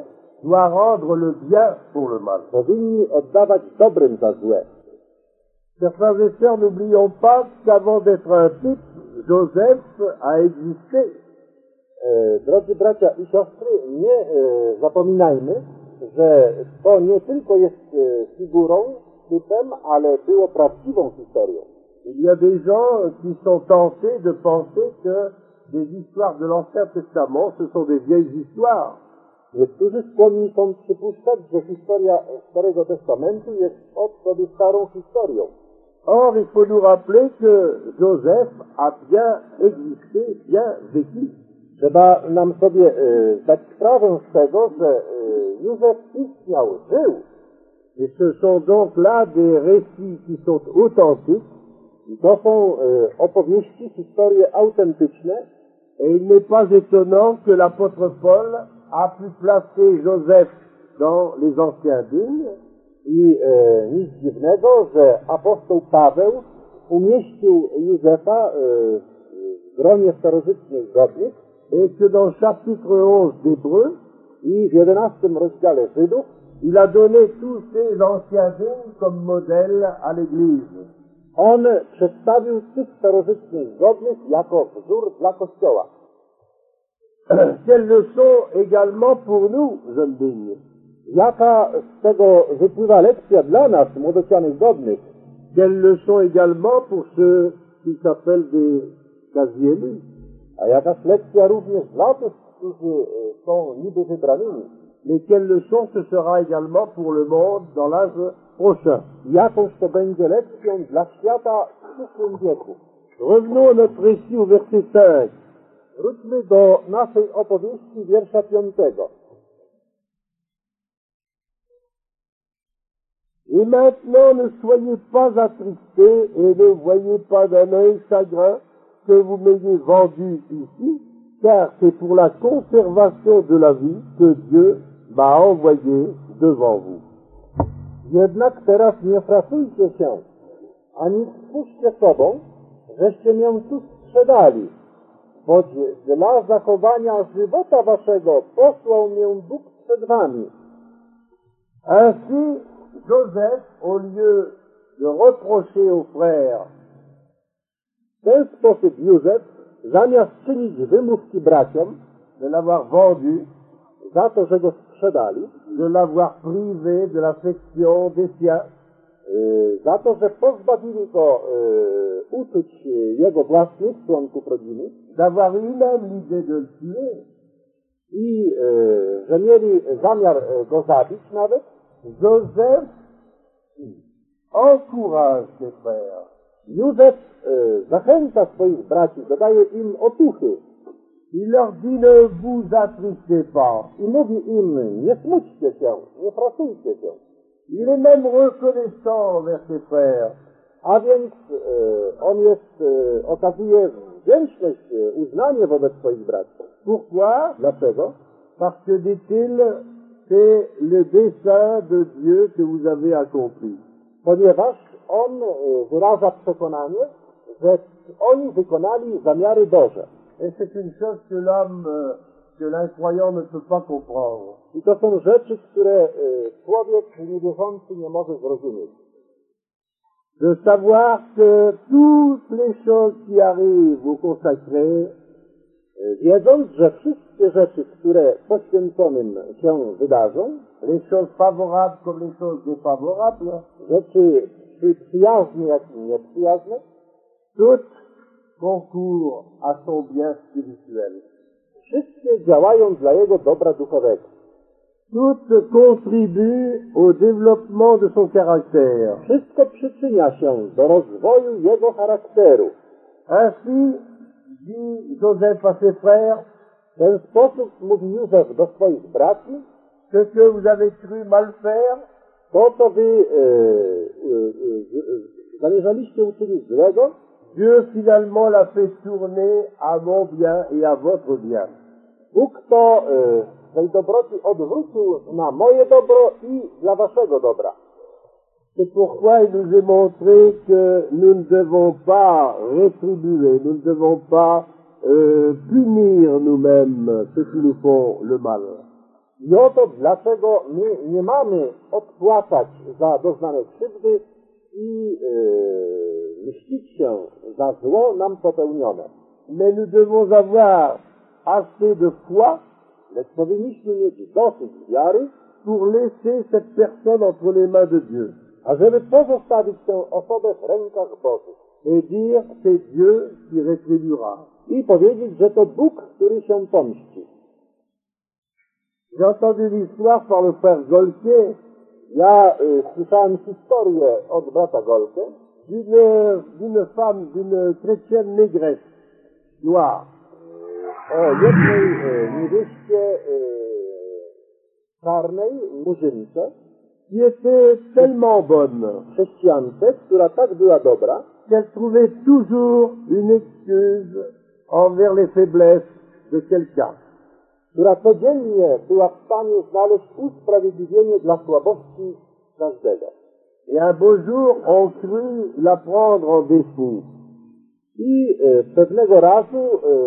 doit rendre le bien pour le mal. powinni oddawać dobrym za złe. Chers frères et sœurs, n'oublions pas qu'avant d'être un type, Joseph a existé. Drodzy bracia i siostry, nie zapominajmy, że to nie tylko jest figurą, typem, ale było prawdziwą historią. Il y a des gens qui sont tentés de penser que les histoires de l'Ancien Testament, ce sont des vieilles histoires. Niektórzy skłonni są przypuszczać, że historia Starego Testamentu jest od sobie starą historią. Or, il faut nous rappeler que Joseph a bien existé, bien vécu. Trzeba nam sobie zdać sprawę z tego, że Józef istniał, żył. Et ce sont donc là des récits qui sont authentiques. I to są opowieści, historie autentyczne. Et il n'est pas étonnant que l'apôtre Paul a pu placer Joseph dans les anciens dignes. I nic dziwnego, że apostoł Paweł umieścił Józefa w gronie starożytnych godnych. Et que dans chapitre 11 d'Hébreux, i w 11 rozdziale Żydów, il a donné tous ces anciens dignes comme modèle à l'Église. On przedstawił tych starożytnych godnych jako wzór dla Kościoła. Quelle leçon également pour nous, jeunes dignes? Jaka z tego wypływa lekcja dla nas, młodocianych godnych? Quelle leçon également pour ceux qui s'appellent des quasi-élus? A jakaś lekcja również dla tych, którzy są niby wybranymi? Mais quelle leçon ce sera également pour le monde dans l'âge prochain? Jakąż to będzie lekcją dla świata w przyszłym wieku? Revenons à notre récit au verset 5. Wróćmy do naszej opowieści wiersza 5. Et maintenant ne soyez pas attristés et ne voyez pas d'un œil chagrin que vous m'ayez vendu ici, car c'est pour la conservation de la vie que Dieu m'a envoyé devant vous. Jednak teraz nie frasujcie się, ani spójrzcie sobą, żeście mię tu sprzedali, choć dla zachowania żywota waszego posłał mnie Bóg przed wami. Ainsi, Joseph, au lieu de reprocher aux frères, w ten sposób Józef, zamiast czynić wymówki braciom de l'avoir vendu, za to, że go sprzedali, de l'avoir privé de l'affection des siens, za to, że pozbawili go uczuć jego własnych członków rodziny, d'avoir eu même l'idée de le tuer, i że mieli zamiar go zabić nawet, Joseph encourage ses frères. Józef zachęca swoich braci, dodaje im otuchy. Il leur dit ne vous attristez pas. I mówi im, nie smućcie się, nie frasujcie się. Il est même reconnaissant envers ses frères. A więc on okazuje wdzięczność, uznanie wobec swoich braci. Pourquoi? Dlaczego? Parce que, dit-il, c'est le dessein de Dieu que vous avez accompli. Ponieważ on wyraża przekonanie, że oni wykonali zamiary Boże. Et c'est une chose que l'homme, que l'incroyant ne peut pas comprendre. I to są rzeczy, które człowiek niewierzący nie może zrozumieć. De savoir que toutes les choses qui arrivent au consacré, wiedząc, że wszystkie rzeczy, które poświęconym się wydarzą, les choses favorables comme les choses défavorables, rzeczy przyjazne jak i nieprzyjazne, toutes concourent à son bien spirituel. Wszystkie działają dla jego dobra duchowego. Toutes contribuent au développement de son caractère. Wszystko przyczynia się do rozwoju jego charakteru. Ainsi, dit Joseph à ses frères, W ten sposób mówi Józef do swoich braci, ce que vous avez cru mal faire, to co wy zamierzaliście uczynić złego, Dieu finalement l'a fait tourner à mon bien et à votre bien. Bóg to swej dobroci odwrócił na moje dobro i dla waszego dobra. C'est pourquoi il nous est montré que nous ne devons pas rétribuer, nous ne devons pas punir nous-mêmes ceux qui nous font le mal. I oto dlaczego my nie mamy odpłacać za doznane krzywdy i mścić się za zło nam popełnione. Mais nous devons avoir assez de foi Lecz powinniśmy mieć dosyć wiary, pour laisser cette personne entre les mains de Dieu ażeby pozostawić tę osobę w rękach Bożych et dire c'est Dieu qui rétribuera. i powiedzieć, że to Bóg, który się pomści. J'ai entendu l'histoire par le frère Golquier Ja słyszałem historię od brata Golke d'une femme, d'une chrétienne négresse, noire, o jednej niewieście czarnej murzynce, qui était tellement bonne chrześcijance, która tak była dobra, qu'elle trouvait toujours une excuse envers les faiblesses de quelqu'un. która codziennie była w stanie znaleźć usprawiedliwienie dla słabości każdego. Et un beau jour, on crut la prendre en défaut. I pewnego razu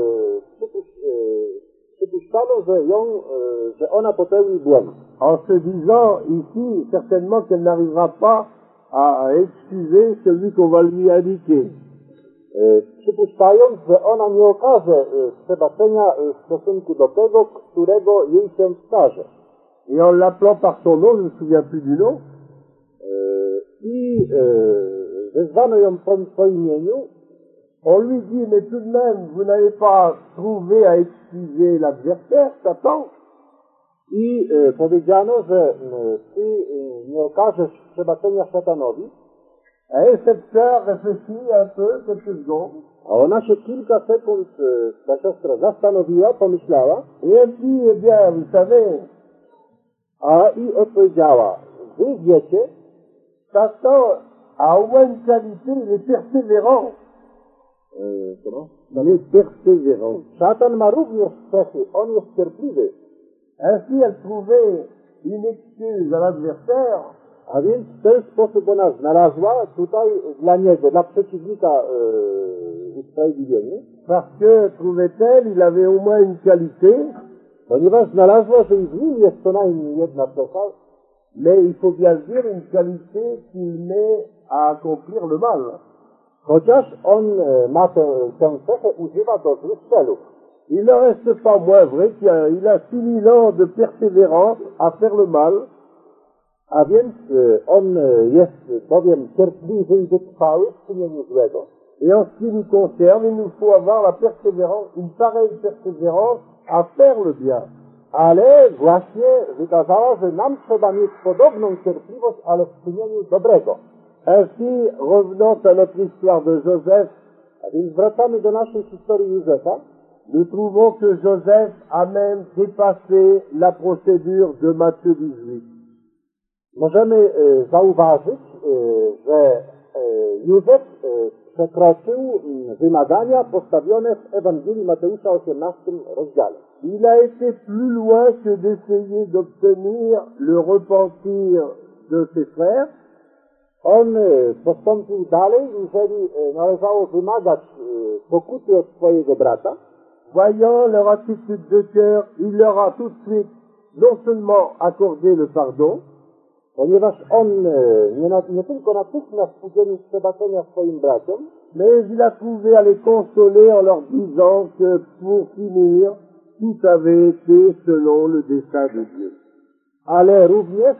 przypuszczano, że ona popełni błąd. En se disant ici certainement qu'elle n'arrivera pas à excuser celui qu'on va lui indiquer. Przypuszczając, że ona nie okaże przebaczenia w stosunku do tego, którego jej się wskaże. Et en l'appelant par son nom, je ne me souviens plus du nom, I wezwano ją po imieniu. on lui dit, mais tout de même, vous n'avez pas trouvé à excuser l'adversaire, Satan. I powiedziano, że ty nie okażesz przebaczenia szatanowi. Et cette sœur réfléchit un peu, quelques secondes, A ona się kilka sekund, ta siostra zastanowiła, pomyślała, et elle dit, eh bien, vous savez, i odpowiedziała, wy wiecie, Satan a au moins une qualité, il est persévérant. Il est persévérant. szatan ma również cechy, on jest cierpliwy. Ainsi, elle trouvait une excuse à l'adversaire, A więc w ten sposób ona znalazła tutaj dla niego, dla przeciwnika usprawiedliwienie, parce que, trouvait-elle, il avait au moins une qualité, ponieważ znalazła, że i w nim jest co najmniej jedna cecha, mais il faut bien le dire, une qualité qu'il met à accomplir le mal. chociaż on ma tę cechę, używa do złych celów. Il ne reste pas moins vrai qu'il a 6000 ans de persévérance à faire le mal, A więc on jest bowiem cierpliwy i wytrwały w czynieniu złego. et en ce qui nous concerne, il nous faut avoir la persévérance, une pareille persévérance à faire le bien. Ale właśnie wykazała, że nam trzeba mieć podobną cierpliwość, ale w czynieniu dobrego. Ainsi, revenant à notre histoire de Joseph, A więc wracamy do naszej historii Józefa. nous trouvons que Joseph a même dépassé la procédure de Matthieu 18. Możemy zauważyć, że Józef przekroczył wymagania postawione w Ewangelii Mateusza 18 rozdziale. Il a été plus loin que d'essayer d'obtenir le repentir de ses frères. On postąpił dalej, jeżeli należało wymagać pokuty od swojego brata. Voyant leur attitude de cœur, il leur a tout de suite non seulement accordé le pardon, Ponieważ on nie tylko natychmiast udzielił przebaczenia swoim braciom, mais il a trouvé à les consoler en leur disant que pour finir, tout avait été selon le dessein de Dieu. ale również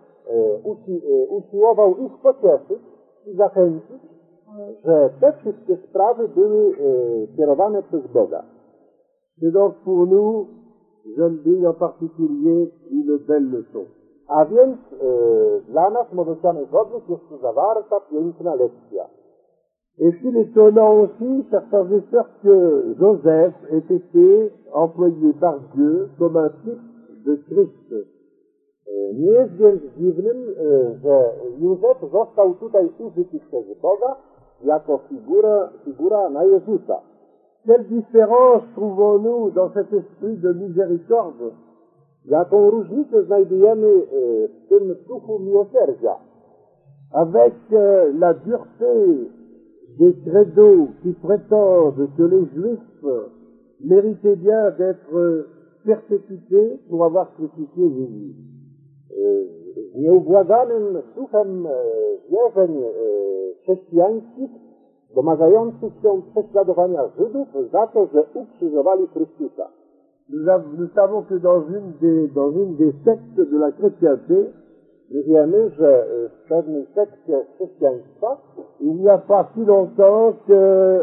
usiłował ich pocieszyć i zachęcić, że te wszystkie sprawy były kierowane przez Boga. C'est donc pour nous, jeunes filles en particulier, une belle leçon. A więc dla nas młodocianych godnych jest tu zawarta piękna lekcja. Est-il étonnant aussi, chers frères et sœurs, que Joseph ait été employé par Dieu comme un type de Christ. Nie jest więc dziwnym, że Józef został tutaj użyty przez Boga jako figura na Jezusa. Quelle différence trouvons-nous dans cet esprit de miséricorde Jaką różnicę znajdujemy w tym duchu miłosierdzia avec la dureté des credos qui prétendent que les Juifs méritaient bien d'être persécutés pour avoir crucifié Jésus. Z nieubłaganym duchem wierzeń chrześcijańskich domagających się prześladowania Żydów za to, że ukrzyżowali Chrystusa. Nous savons que dans une des sectes de la chrétienté, My wiemy, że w pewnej sekcie chrześcijaństwa il n'y a pas si longtemps que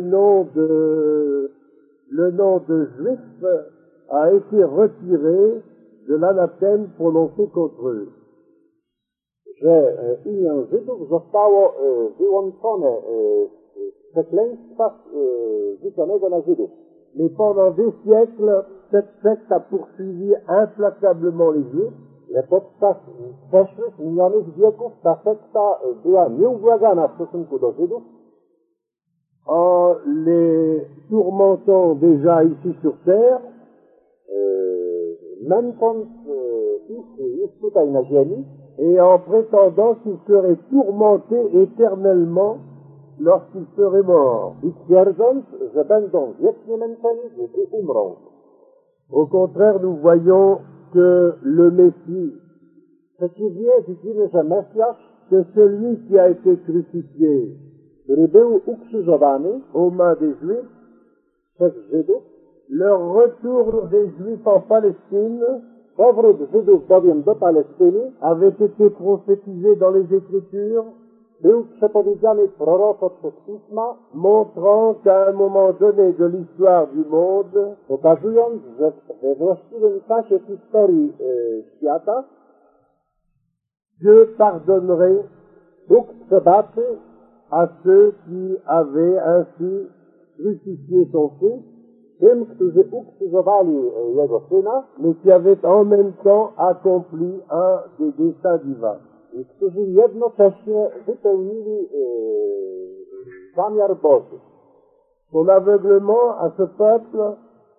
le nom de juif a été retiré de l'anathème prononcé contre eux. Że imię Żydów zostało wyłączone z przekleństwa rzuconego na Żydów. Mais pendant des siècles, cette secte a poursuivi implacablement les Juifs. Ale podczas przeszłych, minionych wieków ta sekta była nieubłagana w stosunku do Żydów, en les tourmentant déjà ici sur terre, męcząc ich już tutaj na ziemi et en prétendant qu'ils seraient tourmentés éternellement lorsqu'ils seraient morts. i twierdząc, że będą wiecznie męczeni, gdy umrą. Au contraire, nous voyons que le Messie, Przeciwnie, widzimy, że Mesjasz, que celui qui a été crucifié który był ukrzyżowany aux mains des Juifs, przez Żydów, leur retour des Juifs en Palestine powrót Żydów bowiem do Palestyny avait été prophétisé dans les Écritures, był przepowiedziany proroczo przez Pisma, montrant qu'à un moment donné de l'histoire du monde, pokazując, że we właściwym czasie historii świata Dieu pardonnerait Bóg przebaczy à ceux qui avaient ainsi crucifié son Fils, tym, którzy ukrzyżowali Jego Syna mais qui avaient en même temps accompli un des desseins divins. i którzy jednocześnie wypełnili zamiar Boży. Son aveuglement à ce peuple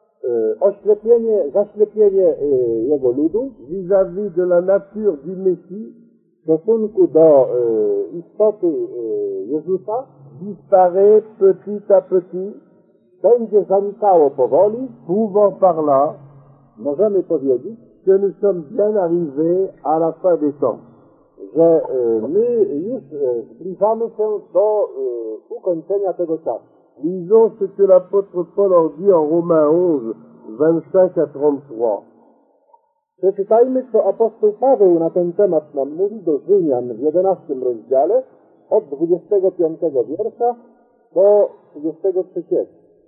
zaślepienie Jego ludu vis-à-vis de la nature du Messie w stosunku do istoty Jezusa disparaît petit à petit, będzie zanikało powoli. prouvant par là Możemy powiedzieć, que nous sommes bien arrivés à la fin des temps. że my już zbliżamy się do ukończenia tego czasu. Lisons ce que l'apôtre Paul en dit en Romains 11, 25 à 33. Przeczytajmy, co apostoł Paweł na ten temat nam mówi do Rzymian w 11 rozdziale, od 25 wiersza do 33.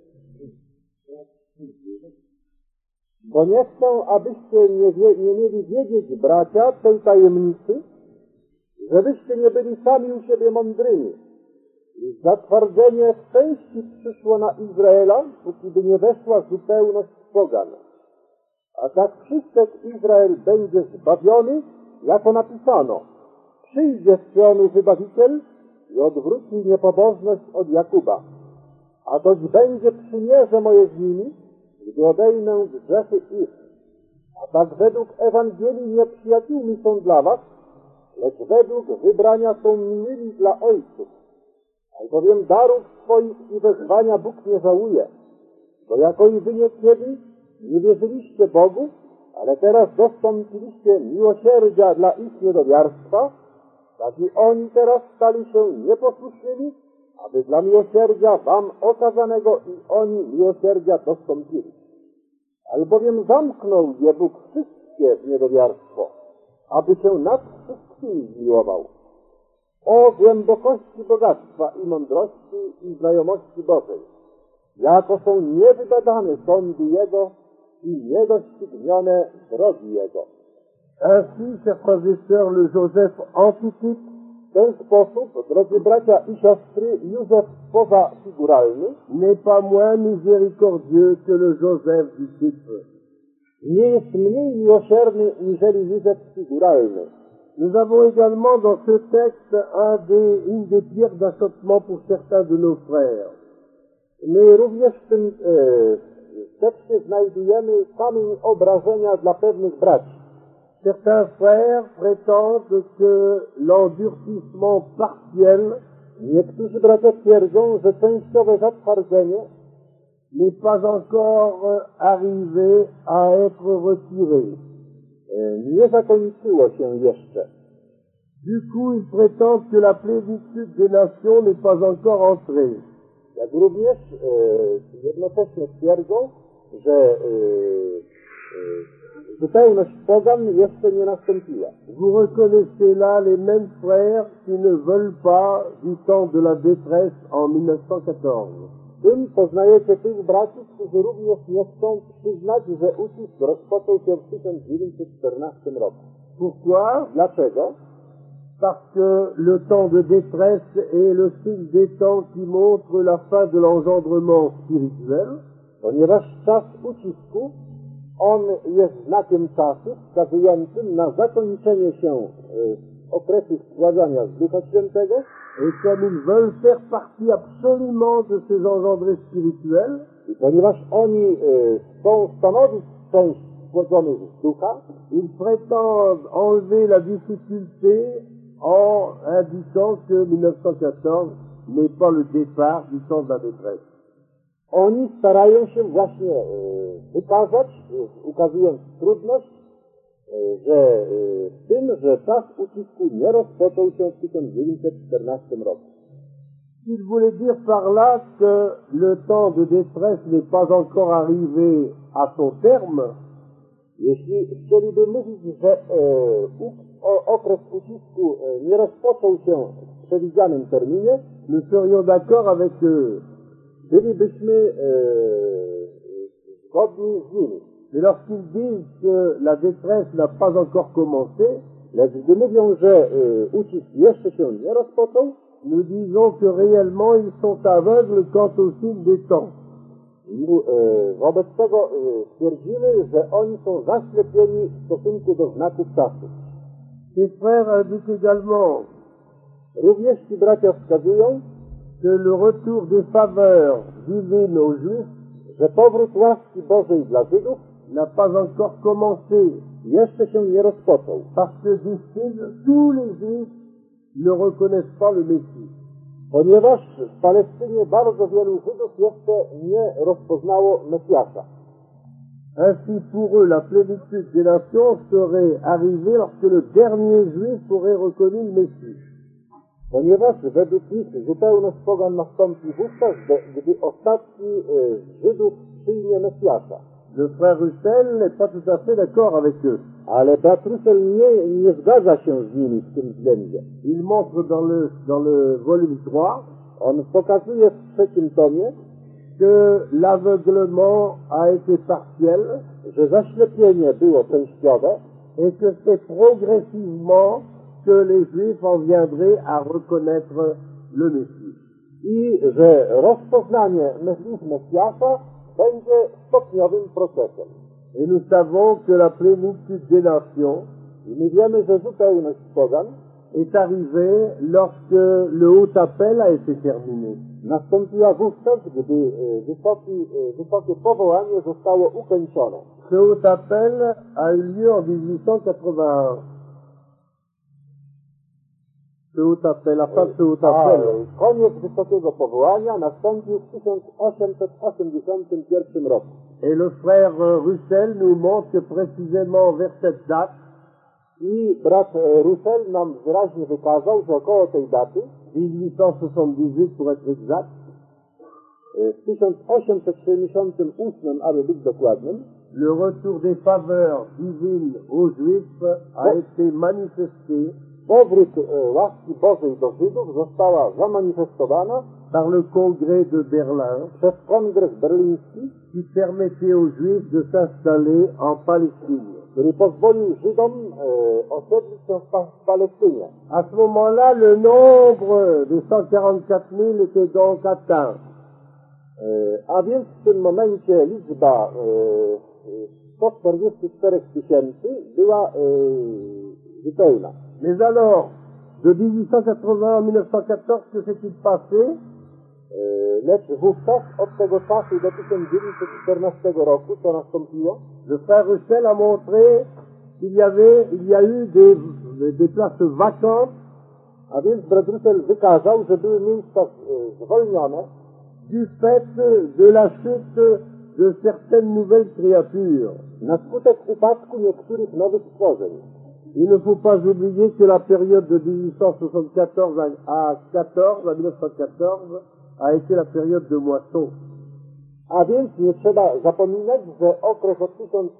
Bo nie chcę, abyście nie mieli wiedzieć, bracia, tej tajemnicy, żebyście nie byli sami u siebie mądrymi. I zatwardzenie szczęści przyszło na Izraela, póki by nie weszła zupełność pogan. A tak wszystek Izrael będzie zbawiony, jako napisano. Przyjdzie z Syjonu Wybawiciel i odwróci niepobożność od Jakuba. A toć będzie przymierze moje z nimi, gdy odejmę grzechy ich. A tak według Ewangelii nieprzyjaciółmi są dla was, lecz według wybrania są miłymi dla ojców. Albowiem darów swoich i wezwania Bóg nie żałuje, bo jako i wy niekiedy nie wierzyliście Bogu, ale teraz dostąpiliście miłosierdzia dla ich niedowiarstwa, tak i oni teraz stali się nieposłusznymi, aby dla miłosierdzia wam okazanego i oni miłosierdzia dostąpili. Albowiem zamknął je Bóg wszystkie w niedowiarstwo, aby się nad wszystkimi zmiłował. O głębokości bogactwa i mądrości i znajomości Bożej, jako są niewybadane sądy Jego i niedoścignione drogi Jego. Ainsi, chers frères et sœurs, le Joseph antitype, W ten sposób, drodzy bracia i siostry, Józef pozafiguralny n'est pas moins miséricordieux que le Joseph du type. nie jest mniej miłosierny niżeli Józef figuralny. Nous avons également dans ce texte une des pierres d'achoppement pour certains de nos frères. My również w tym tekście znajdujemy kamień obrażenia dla pewnych braci. Certains frères prétendent que l'endurcissement partiel Niektórzy bracia twierdzą, że częściowe zatwardzenie n'est pas encore arrivé à être retiré. Nie zakończyło się jeszcze. Du coup, ils prétendent que la plénitude des nations n'est pas encore entrée. Jak również jednocześnie twierdzą, że zupełność pogan jeszcze nie nastąpiła. Vous reconnaissez là les mêmes frères qui ne veulent pas du temps de la détresse en 1914. Tym poznajecie tych braci, którzy również nie chcą przyznać, że ucisk rozpoczął się w 1914 roku. Pourquoi? Dlaczego? Parce que le temps de détresse est le signe des temps qui montre la fin de l'engendrement spirituel. Ponieważ czas ucisku, on jest znakiem czasu wskazującym na zakończenie się okresu składania z Ducha Świętego. Et comme ils veulent faire partie absolument de ces engendrés spirituels, I ponieważ oni chcą stanowić część skłodzonych z Ducha, ils prétendent enlever la difficulté en indiquant que 1914 n'est pas le départ du temps de la détresse. oni starają się właśnie wykazać, ukazując trudność, że w tym, że czas ucisku nie rozpoczął się w 1914 roku. Il voulait dire par là que le temps de détresse n'est pas encore arrivé à son terme. Jeśli chcieliby mówić, że okres ucisku nie rozpoczął się w przewidzianym terminie, nous serions d'accord avec eux. bylibyśmy zgodni z nimi. Mais lorsqu'ils disent que la détresse n'a pas encore commencé, Lecz gdy mówią, że ucisk jeszcze się nie rozpoczął, nous disons que réellement ils sont aveugles quant au signe des temps. Wobec tego twierdzimy, że oni są zaślepieni w stosunku do znaków czasu. Ces frères indiquent également Również ci bracia wskazują, que le retour des faveurs divines aux Juifs że powrót łaski Bożej dla Żydów n'a pas encore commencé, jeszcze się nie rozpoczął, parce que disent-ils, tous les Juifs ne reconnaissent pas le Messie. ponieważ w Palestynie bardzo wielu Żydów jeszcze nie rozpoznało Mesjasza. Ainsi, pour eux, la plénitude des nations serait arrivée lorsque le dernier Juif aurait reconnu le Messie. Ponieważ według nich zupełność pogan nastąpi wówczas, gdy ostatni Żydów przyjmie Mesjasza. Le frère Russell n'est pas tout à fait d'accord avec eux. Ale brat Russell nie zgadza się z nimi w tym względzie. Il montre dans le volume 3 On pokazuje w 3 tomie, que l'aveuglement a été partiel że zaślepienie było częściowe et que c'est progressivement que les Juifs en viendraient à reconnaître le Messie. i że rozpoznanie Mesjasza będzie stopniowym procesem. Et nous savons que la plénitude des nations I my wiemy, że zupełność pogan est arrivée lorsque le haut appel a été terminé. nastąpiła wówczas, gdy wysokie powołanie zostało ukończone. Ce haut appel a eu lieu en 1881. Ce haut appel, la fin de ce haut appel. Koniec wysokiego powołania nastąpił w 1881 roku. Et le frère Russell nous montre que précisément vers cette date, I brat Russell nam wyraźnie wykazał, że około tej daty, 1878 pour être exact, w 1878, aby być dokładnym, le retour des faveurs divines aux Juifs a été manifesté powrót łaski Bożej do Żydów została zamanifestowana par le congrès de Berlin przez kongres berliński, qui permettait aux Juifs de s'installer en Palestine. który pozwolił Żydom osiedlić się w Palestynie. À ce moment-là, le nombre de 144 000 était donc atteint. A więc w tym momencie liczba 144 000 była zupełna. Mais alors, de 1880 à 1914, que s'est-il passé? Lecz wówczas od tego czasu do 1914 roku, co nastąpiło, Le frère Russell a montré qu'il y a eu des places vacantes a więc brat Russell wykazał, że były miejsca zwolnione du fait de la chute de certaines nouvelles créatures. Na skutek upadku niektórych nowych stworzeń. Il ne faut pas oublier que la période de 1874 à 1914 a été la période de moisson. A więc nie trzeba zapominać, że okres od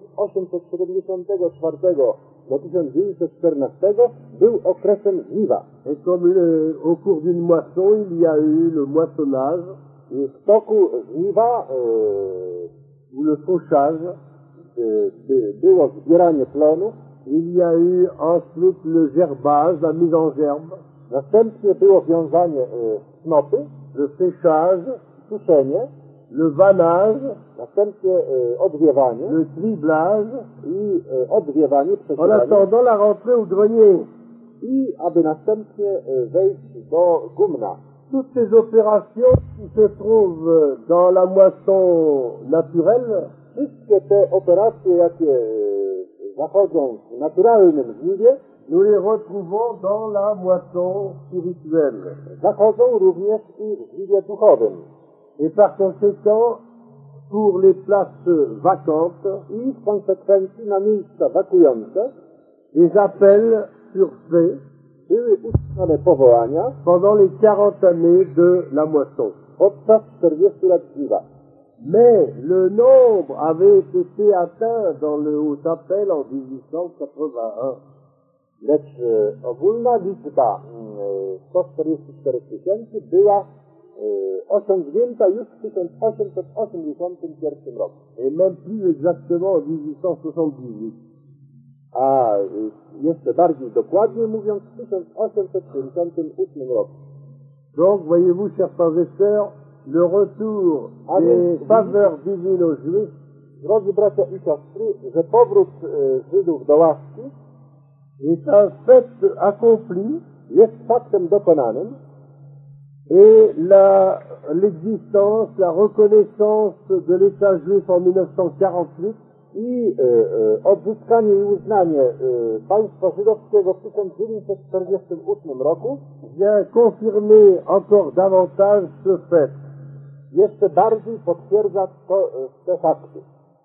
1874 do 1914 był okresem żniwa. Et comme au cours d'une moisson, il y a eu le moissonnage, I w toku żniwa ou le fauchage, było zbieranie plonów, il y a eu ensuite le gerbage, la mise en gerbe, następnie było wiązanie snopy, le séchage, suszenie, le vannage, następnie odwiewanie le criblage, i odwiewanie, en przesiewanie, attendant la rentrée au grenier. i aby następnie wejść do gumna. Toutes ces opérations qui se trouvent dans la moisson naturelle Wszystkie te operacje, jakie zachodzą w naturalnym żniwie, nous les retrouvons dans la moisson spirituelle. zachodzą również i w żniwie duchowym. Et par conséquent, pour les places vacantes, I w konsekwencji na miejsca wakujące les appels furent faits były uczynione powołania pendant les 40 années de la moisson. podczas 40 lat żniwa. Mais le nombre avait été atteint dans le haut appel en 1881. Lecz ogólna liczba 144 tysięcy była osiągnięta już w 1881 roku. Et même plus exactement en 1878. A jeszcze bardziej dokładnie mówiąc w 1858 roku. Donc, voyez-vous, chers frères et sœurs, le retour des faveurs divines aux Juifs Drodzy bracia i siostry, że powrót Żydów do łaski est un fait accompli jest faktem dokonanym et l'existence, la reconnaissance de l'État juif en 1948 i odzyskanie i uznanie państwa żydowskiego w 1948 roku vient confirmer encore davantage ce fait. jeszcze bardziej potwierdza te fakty.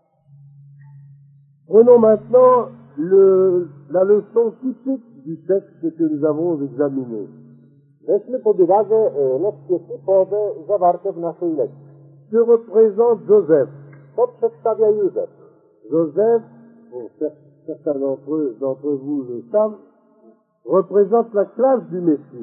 Prenons maintenant la leçon typique du texte que nous avons examiné. Weźmy pod uwagę lekcje typowe zawarte w naszej lekcji. Que représente Joseph? Co przedstawia Józef? Joseph, certains d'entre vous le savent, représente la classe du Messie.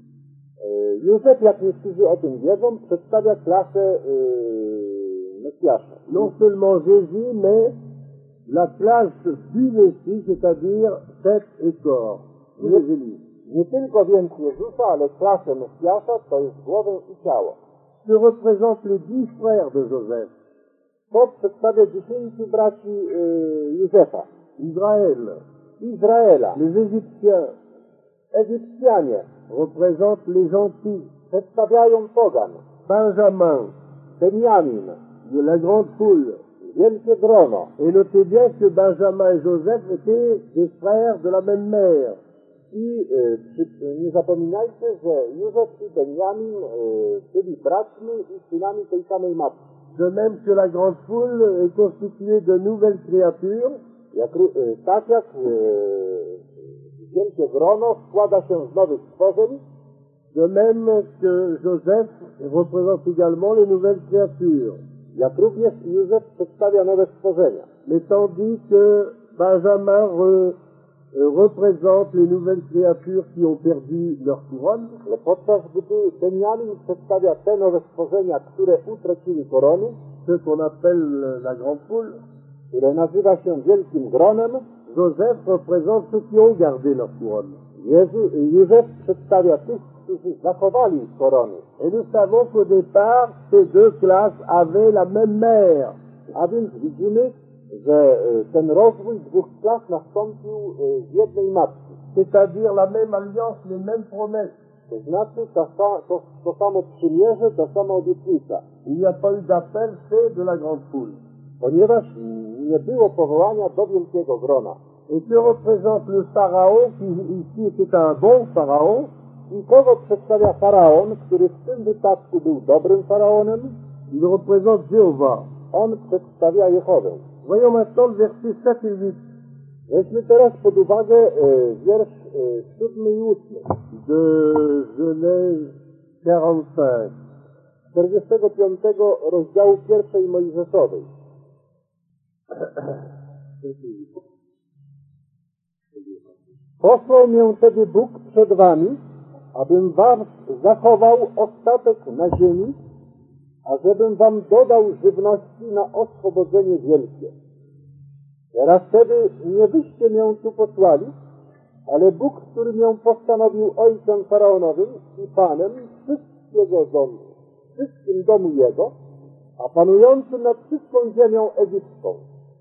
Józef, jak niektórzy o tym wiedzą, przedstawia klasę Mesjasza. Non seulement Jésus, mais la classe du Messie, c'est-à-dire tête et corps. Nie tylko więc Jezusa, ale klasę Mesjasza, to jest głowę i ciało. Que représentent les 10 frères de Joseph? To przedstawia 10 braci Józefa. Izraela. Les Égyptiens Egipcjanie représentent les gentils. przedstawiają pogan. Benjamin, Benjamin, la grande foule. wielkie grono. Et notez bien que Benjamin et Joseph étaient des frères de la même mère. I nie zapominajcie, że Józef i Benjamin byli braćmi i synami tej samej matki. De même que la grande foule est constituée de nouvelles créatures, Tak jak wielkie grono składa się z nowych stworzeń, de même que Joseph représente également les nouvelles créatures. jak również Józef przedstawia nowe stworzenia. Mais tandis que Benjamin représente les nouvelles créatures qui ont perdu leur couronne, Ale podczas gdy Benjamin przedstawia te nowe stworzenia, które utracili korony, ce qu'on appelle la grande foule, które nazywa się wielkim gronem, Joseph représente ceux qui ont gardé leur couronne. Józef przedstawia tych, którzy zachowali korony. Et nous savons qu'au départ, ces deux classes avaient la même mère. A więc widzimy, że ten rozwój dwóch klas nastąpił z jednej matki. C'est-à-dire la même alliance, les mêmes promesses. To znaczy to samo przymierze, ta sama obietnica. Il n'y a pas eu d'appel fait de la grande foule. Ponieważ nie było powołania do wielkiego grona. Et que représente le pharaon, qui ici était un bon pharaon? I kogo przedstawia Faraon, który w tym wypadku był dobrym Faraonem? Il représente Jéhovah. On przedstawia Jehowę. Voyons maintenant le verset 7 et 8 Weźmy teraz pod uwagę wiersz 7 i 8 de Genèse 45. 45 rozdziału 1 Mojżeszowej. Posłał mnie wtedy Bóg przed wami, abym was zachował ostatek na ziemi, a żebym wam dodał żywności na oswobodzenie wielkie. Teraz wtedy nie wyście mnie tu posłali, ale Bóg, który mnie postanowił ojcem faraonowym i panem wszystkim domu jego, a panującym nad wszystką ziemią egipską.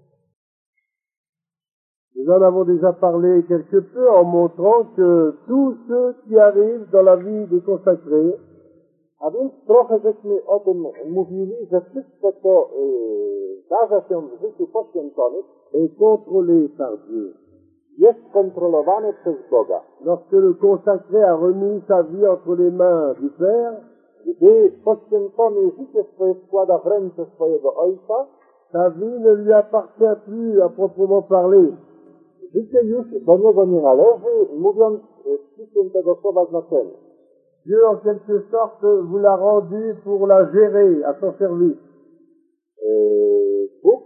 Nous en avons déjà parlé quelque peu en montrant que tous ceux qui arrivent dans la vie des consacrés, A więc trochę żeśmy o tym mówili, że wszystko, co zdarza się w życiu poświęconych, est contrôlé par Dieu. jest kontrolowane przez Boga. Lorsque le consacré a remis sa vie entre les mains du Père, Gdy poświęcony życie swoje składa w ręce swojego Ojca, sa vie ne lui appartient plus à proprement parler. życie już do niego nie należy, mówiąc w ścisłym tego słowa znaczeniu. Dieu, en quelque sorte, vous l'a rendu pour la gérer à son service. Bóg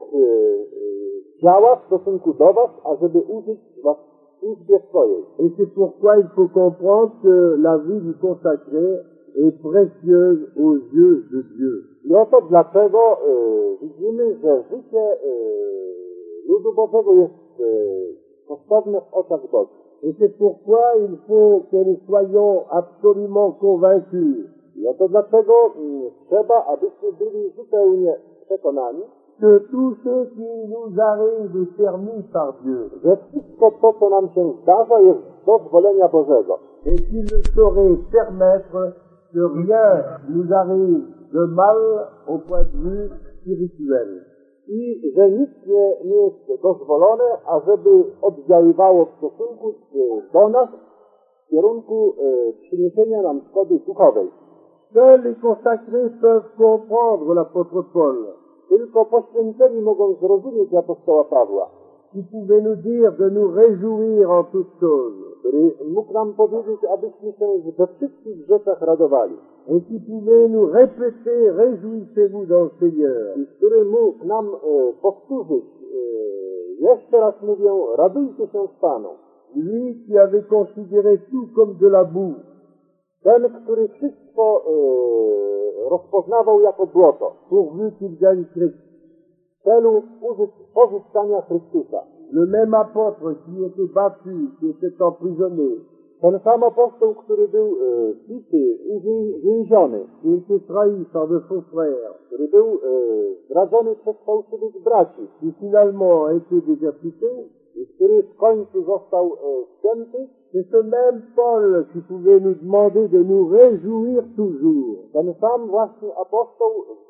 działa w stosunku do was, ażeby użyć was w służbie swojej. Et c'est pourquoi il faut comprendre que la vie du consacré est précieuse aux yeux de Dieu. I oto dlaczego widzimy, że życie ludu Bożego jest kosztowne w oczach Bożych. Et c'est pourquoi il faut que nous soyons absolument convaincus I oto dlaczego trzeba, abyśmy byli zupełnie przekonani, que tout ce qui nous arrive est permis par Dieu że wszystko to, co nam się zdarza, jest z dozwolenia Bożego. et qu'il ne saurait permettre que rien nous arrive de mal au point de vue spirituel. I że nic nie jest dozwolone, ażeby oddziaływało w stosunku do nas w kierunku przyniesienia nam szkody duchowej. Seuls les consacrés peuvent comprendre l'apôtre Paul, Tylko poświęceni mogą zrozumieć apostoła Pawła, qui pouvait nous dire de nous réjouir en toutes choses, który mógł nam powiedzieć, abyśmy się we wszystkich rzeczach radowali. et qui pouvait nous répéter, réjouissez-vous dans le Seigneur. I który mógł nam powtórzyć, jeszcze raz mówię, radujcie się z Panem. Lui qui avait considéré tout comme de la boue, Ten, który wszystko rozpoznawał jako błoto, pourvu qu'il gagne Christ. w celu pozyskania Chrystusa. Le même apôtre qui était battu, qui était emprisonné, Ten sam apostoł, który był bity, uwięziony, qui était trahi par de faux frères, który był zdradzony przez fałszywych braci qui finalement a été décapité, i który w końcu został ścięty, c'est ce même Paul qui pouvait nous demander de nous réjouir toujours. ten sam właśnie apostoł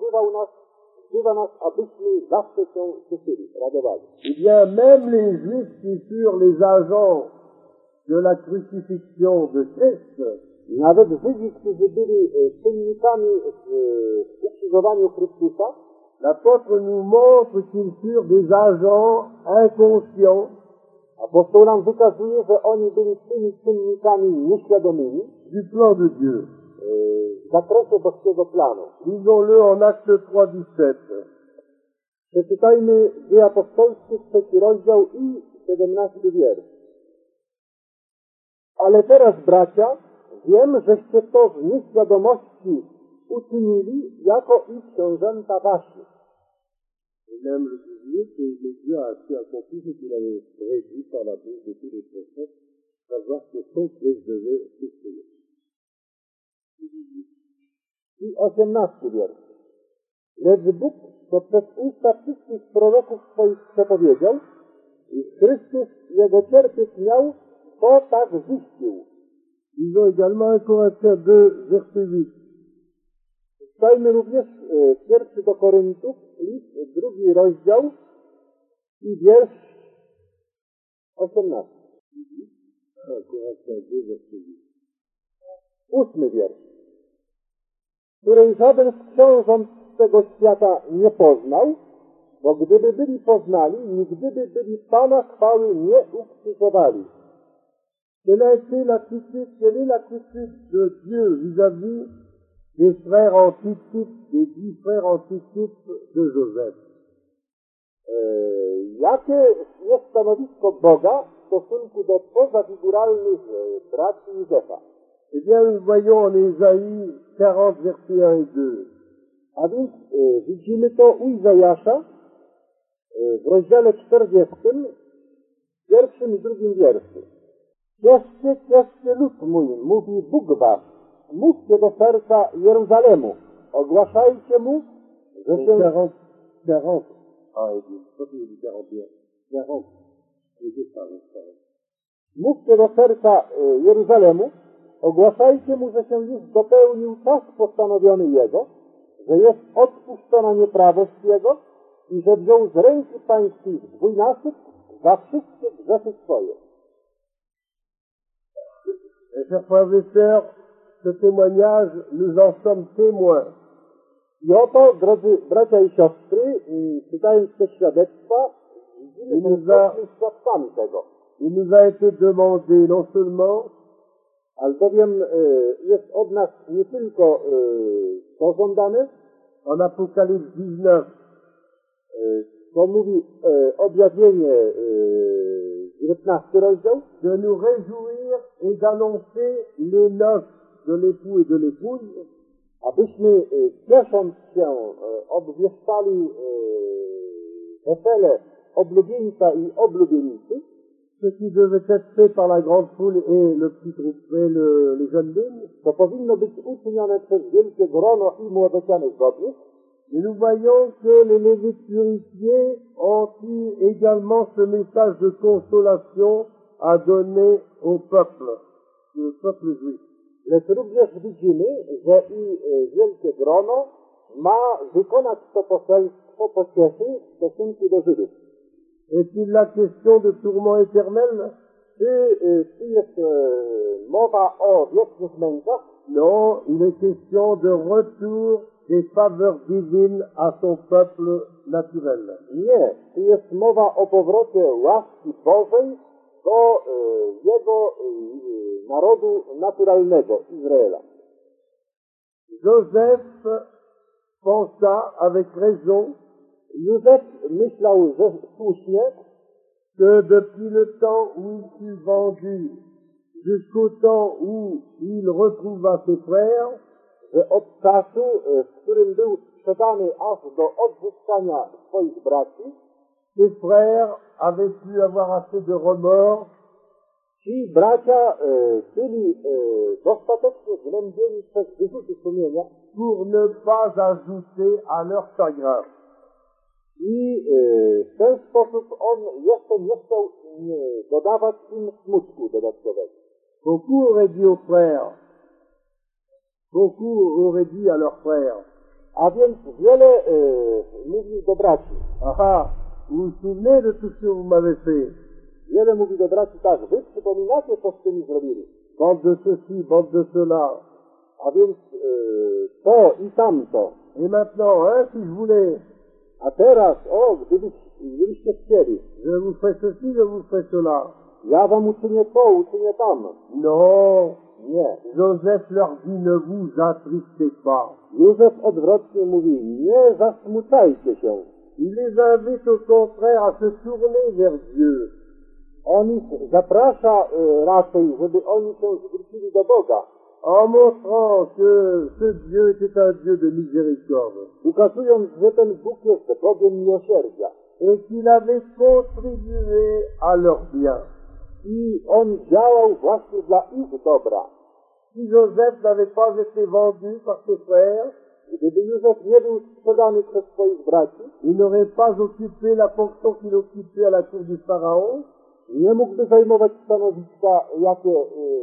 wzywa nas, abyśmy zawsze się cieszyli, radowali. Eh bien, même les Juifs qui furent les agents de la crucifixion de Christ, Nawet Żydzi, którzy byli czynnikami w ukrzyżowaniu Chrystusa, l'apôtre nous montre qu'ils furent des agents inconscients apostoł nam wykazuje, że oni byli tymi czynnikami nieświadomymi du plan de Dieu. w zakresie boskiego planu. Lisons-le en Acte 3:17. Przeczytajmy Dzieje Apostolskie, 3 rozdział i 17 wiersz. Ale teraz, bracia, wiem, żeście to w nieświadomości uczynili jako i książęta wasi. Et même le 18, et Dieu a su accomplir ce qu'il avait prédit par la bouche de tous les prophètes, savoir que son Christ devait souffrir. I 18 wiersz. Lecz Bóg, to przez usta wszystkich proroków swoich przepowiedział, i Chrystus jego cierpieć miał, to tak ziścił. Lisons également 1 Corinthiens 2, verset 8. Czytajmy również 1 do Koryntów, list 2 rozdział i wiersz 18. 1 Corinthiens 2, verset 8. 8 wiersz. Której żaden z książąt tego świata nie poznał, bo gdyby byli poznali, nigdy by byli Pana chwały nie ukrzyżowali. Quelle est l'attitude de Dieu vis-à-vis des frères antitypes, des 10 frères antitypes de Joseph? Jakie jest stanowisko Boga w stosunku do pozafiguralnych braci Józefa? Eh bien, nous voyons en Ésaïe 40, versets 1 et 2. A więc widzimy to u Izajasza w rozdziale 40, pierwszym i drugim wierszu. Cieszcie lud mój, mówi Bóg wasz, mówcie do serca Jeruzalemu, ogłaszajcie mu, że się... 40, ah, et 2, ça c'est du 41, 40, Mówcie do serca Jeruzalemu, ogłaszajcie mu, że się już dopełnił czas postanowiony jego, że jest odpuszczona nieprawość jego i że wziął z ręki pańskiej dwójnasób za wszystkie grzechy swoje. Chers frères et sœurs, ce témoignage, nous en sommes témoins. I oto, drodzy bracia i siostry, czytając te świadectwa, widzimy, że jesteśmy świadkami tego. Il nous a été demandé non seulement, albowiem jest od nas nie tylko to żądane, en Apocalypse 19, to mówi objawienie 19 rozdział, de nous réjouir et d'annoncer les noces de l'époux et de l'épouse, abyśmy ciesząc się obwieszczali wesele oblubieńca i oblubienicy, ce qui devait être fait par la grande foule et le petit groupe et les jeunes lignes. To powinno być uczynione przez wielkie grono i młodocianych godnych. Et nous voyons que les Lévites purifiés ont eu également ce message de consolation à donner au peuple juif. Lecz również widzimy, że i wielkie grono ma wykonać to poselstwo pociechy w stosunku do Żydów. Est-il la question de tourment éternel? Czy jest mowa o wiecznych mękach? Non, il est question de retour des faveurs divines à son peuple naturel. Nie, tu jest mowa o powrocie łaski Bożej do jego narodu naturalnego, Izraela. Joseph pensa avec raison Józef myślał, że słusznie, que depuis le temps où il fut vendu jusqu'au temps où il retrouva ses frères, że od czasu, w którym był sprzedany aż do odzyskania swoich braci, ses frères avaient pu avoir assez de remords ci bracia byli dostatecznie gnębieni przez wyrzuty sumienia pour ne pas ajouter à leur chagrin. I w ten sposób on jeszcze nie chciał dodawać im smutku dodatkowego. Beaucoup auraient dit aux frères, beaucoup auraient dit à leurs frères, A więc wiele mówił do braci. ah, vous vous souvenez de tout ce que vous m'avez fait? Wiele mówi do braci tak, wy przypominacie, co z tymi zrobili. Bande de ceci, bande de cela. A więc to i tamto. Et maintenant, hein, si je voulais, A teraz, gdybyście chcieli, je vous ferai ceci, je vous ferai cela. ja wam uczynię to, uczynię tam. Non, Nie. Joseph leur dit, ne vous attristez pas. Józef odwrotnie mówi, nie zasmucajcie się. Il les invite au contraire à se tourner vers Dieu. On ich zaprasza raczej, żeby oni się zwrócili do Boga, En montrant que ce Dieu était un Dieu de miséricorde ukazując, że ten Bóg jest Bogiem miłosierdzia et qu'il avait contribué à leur bien. i On działał właśnie dla ich dobra. Si Joseph n'avait pas été vendu par ses frères, Gdyby Józef nie był sprzedany przez swoich braci, il n'aurait pas occupé la fonction qu'il occupait à la cour du Pharaon, nie mógłby zajmować stanowiska, jakie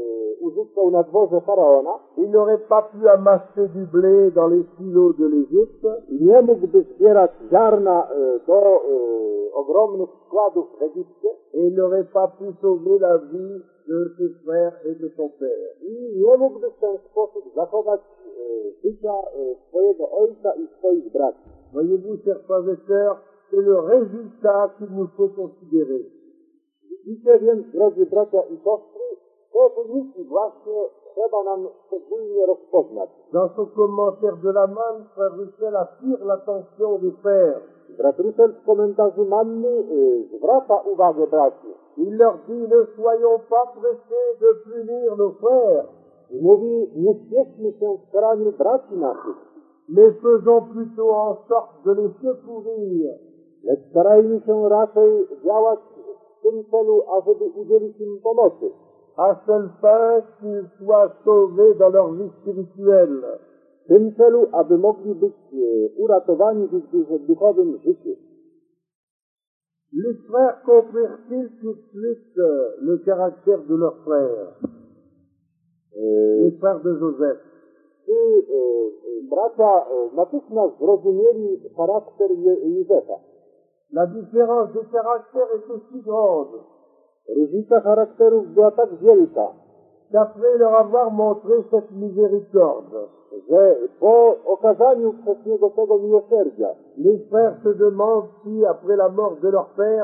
uzyskał na dworze Faraona, il n'aurait pas pu amasser du blé dans les silos de l'Égypte, nie mógłby zbierać ziarna do ogromnych składów w Egipcie et il n'aurait pas pu sauver la vie de ses frères et de son père. i nie mógłby w ten sposób zachować życia swojego ojca i swoich braci. Voyez-vous, chers frères et sœurs, c'est le résultat qu'il nous faut considérer. Widzicie więc, drodzy bracia i siostry, te wyniki właśnie trzeba nam szczególnie rozpoznać. Dans son commentaire de la manne, frère Russell attire l'attention des pères. Brat Russell w komentarzu Manny zwraca uwagę braci. Il leur dit, ne soyons pas pressés de punir nos frères, I mówi, nie śpieszmy się w karaniu braci naszych, mais faisons plutôt en sorte de les secourir, lecz starajmy się raczej działać w tym celu, ażeby udzielić im pomocy, à seule fin qu'ils soient sauvés dans leur vie spirituelle. w tym celu, aby mogli być uratowani w ich duchowym życiu. Les frères comprirent-ils tout de suite le caractère de leur frère, les frères de Joseph? Czy bracia natychmiast zrozumieli charakter Józefa? La différence de caractère était si grande Różnica charakterów była tak wielka, qu'après leur avoir montré cette miséricorde, że po okazaniu przez niego tego miłosierdzia les frères se demandent si, après la mort de leur père,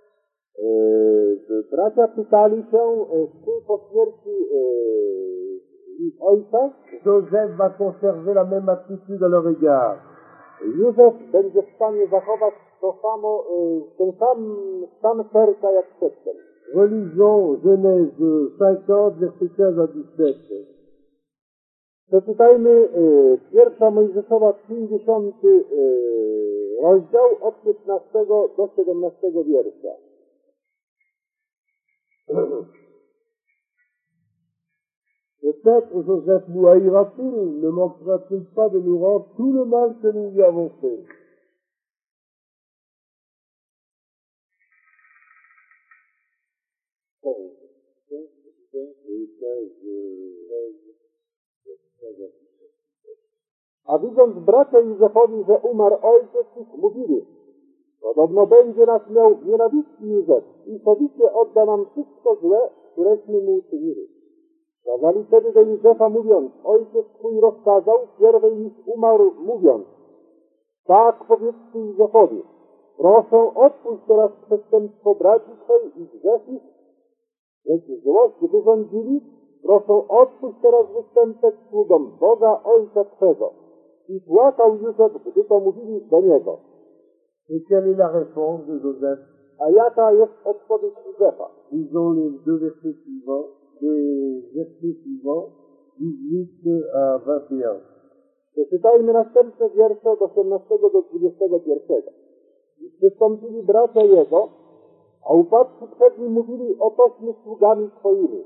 bracia pytali się, czy po śmierci ich ojca Joseph va conserver la même attitude à leur égard. Józef będzie w stanie zachować to samo, ten sam stan serca jak przedtem. Relisons Genèse 50, versets 15 à 17. Przeczytajmy pierwsza Mojżeszowa 50 rozdział od 15 do 17 wiersza. Peut-être Joseph nous haïra-t-il, ne manquera-t-il pas de nous rendre tout le mal que nous lui avons fait? A widząc bracia Józefowi, że umarł ojciec ich, mówili: podobno będzie nas miał w nienawiści Józef i sowicie odda nam wszystko złe, któreśmy mu uczynili. Kazali wtedy do Józefa, mówiąc: ojciec twój rozkazał pierwej niż umarł, mówiąc: tak powiedzcie Józefowi, proszę odpuść teraz przestępstwo braci twej i grzech ich, lecz złość wyrządzili, proszę odpuść teraz występek sługom Boga Ojca twego. I płakał Józef, gdy to mówili do niego. Et quelle est la réponse de Joseph? A jaka jest odpowiedź Józefa? Lisons les deux versets suivants, les versets suivants, 18 à 21. Przeczytajmy następne wiersze od 18 do 21. I przystąpili bracia jego, a upadłszy przed nim mówili: otośmy sługami twoimi.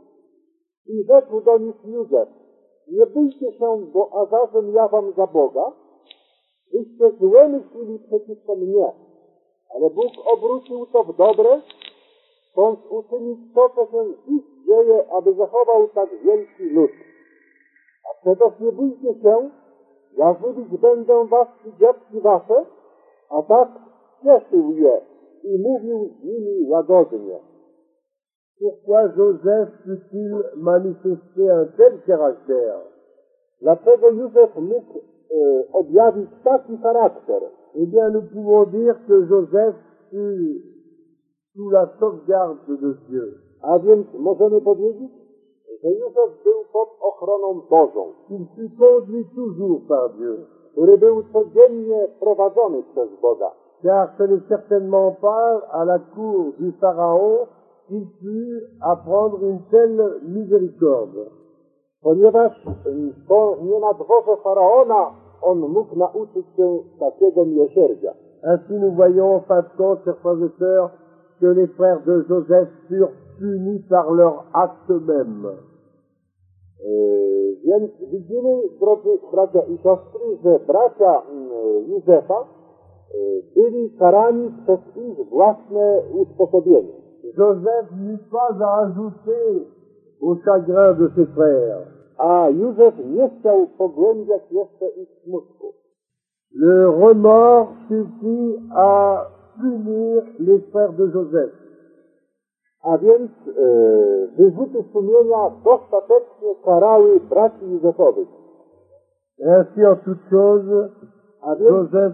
I rzekł do nich Józef: nie bójcie się, bo zarazem ja wam za Boga, wyście złe myślili przeciwko mnie, ale Bóg obrócił to w dobre, chcąc uczynić to, co się dziś dzieje, aby zachował tak wielki lud. A przetoż nie bójcie się, ja żywić będę was i dzieci wasze, a tak cieszył je i mówił z nimi łagodnie. Pourquoi Joseph put-il manifester un tel caractère? Dlaczego Józef mógł objawić taki charakter? Eh bien, nous pouvons dire que Joseph fut sous la sauvegarde de Dieu. A więc możemy powiedzieć, że Józef był pod ochroną Bożą. Il fut conduit toujours par Dieu. Który był codziennie prowadzony przez Boga. Car ce n'est certainement pas à la cour du Pharaon qu'il put apprendre une telle miséricorde. Ponieważ to nie na dworze Faraona on mógł nauczyć się takiego miłosierdzia. Ainsi nous voyons en fin de compte, chers frères et sœurs, que les frères de Joseph furent punis par leur acte même. Więc widzimy, drodzy bracia i siostry, że bracia Józefa byli karani przez ich własne usposobienie. Joseph n'eut pas à ajouter au chagrin de ses frères. A Józef nie chciał pogłębiać jeszcze ich smutku. Le remords suffit à punir les frères de Joseph. A więc wyrzuty sumienia dostatecznie karały braci Józefowych. Ainsi, en toute chose, Joseph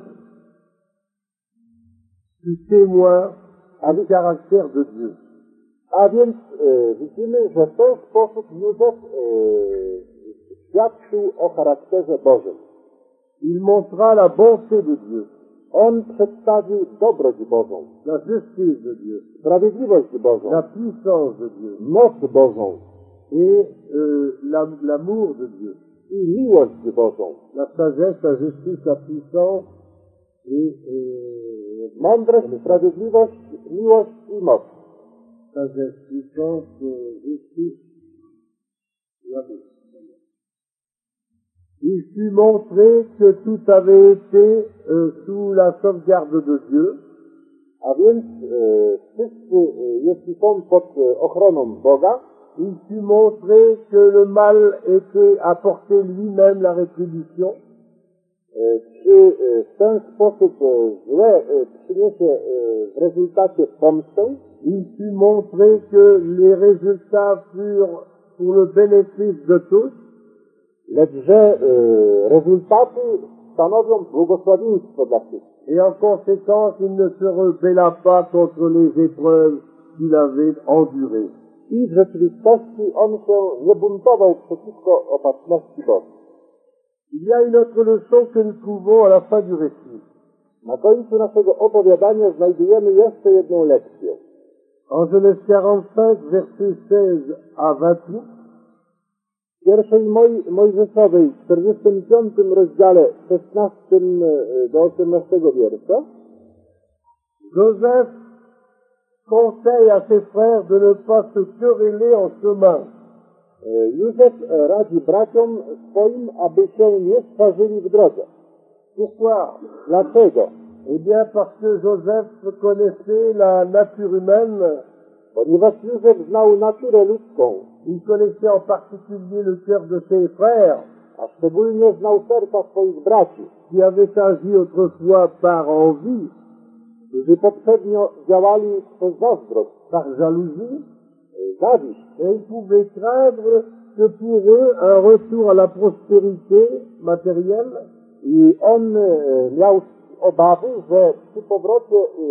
fut témoin du caractère de Dieu. A więc widzimy, że w ten sposób Józef świadczył o charakterze Bożym. Il montra la bonté de Dieu, On przedstawił dobroć Bożą, la justice de Dieu, sprawiedliwość Bożą, la puissance de Dieu moc Bożą et l'amour de Dieu, i miłość Bożą. la sagesse, la justice, la puissance et Mądrość, sprawiedliwość, miłość i moc. sagesse, puissance, justice, l'amour. Il fut montré que tout avait été sous la sauvegarde de Dieu. A więc wszyscy, jeśli są pod ochroną Boga, Il fut montré que le mal était apporté lui-même la rétribution. Czy w ten sposób złe przyniesie w rezultacie pomstę? Il fut montré que les résultats furent pour le bénéfice de tous. Lecz że rezultaty stanowią błogosławieństwo dla wszystkich. Et en conséquence, il ne se rebella pas contre les épreuves qu'il avait endurées. I w rzeczywistości on się nie buntował przeciwko opatrzności Bożej. Il y a une autre leçon que nous trouvons à la fin du récit. Na końcu naszego opowiadania znajdujemy jeszcze jedną lekcję. En Genèse 45, versets 16 à 28, W pierwszej Mojżeszowej, w 45 rozdziale, 16 do 18 wiersza, Joseph conseille à ses frères de ne pas se quereller en chemin. Józef radzi braciom swoim, aby się nie sparzyli w drodze. Pourquoi? Dlaczego? Eh bien, parce que Joseph connaissait la nature humaine. Ponieważ Józef znał naturę ludzką, Il connaissait en particulier le cœur de ses frères, a szczególnie znał serca swoich braci, qui avaient agi autrefois par envie, którzy poprzednio działali przez zazdrość, par jalousie, zawiść. et il pouvait craindre que pour eux un retour à la prospérité matérielle I on miał obawy, że przy powrocie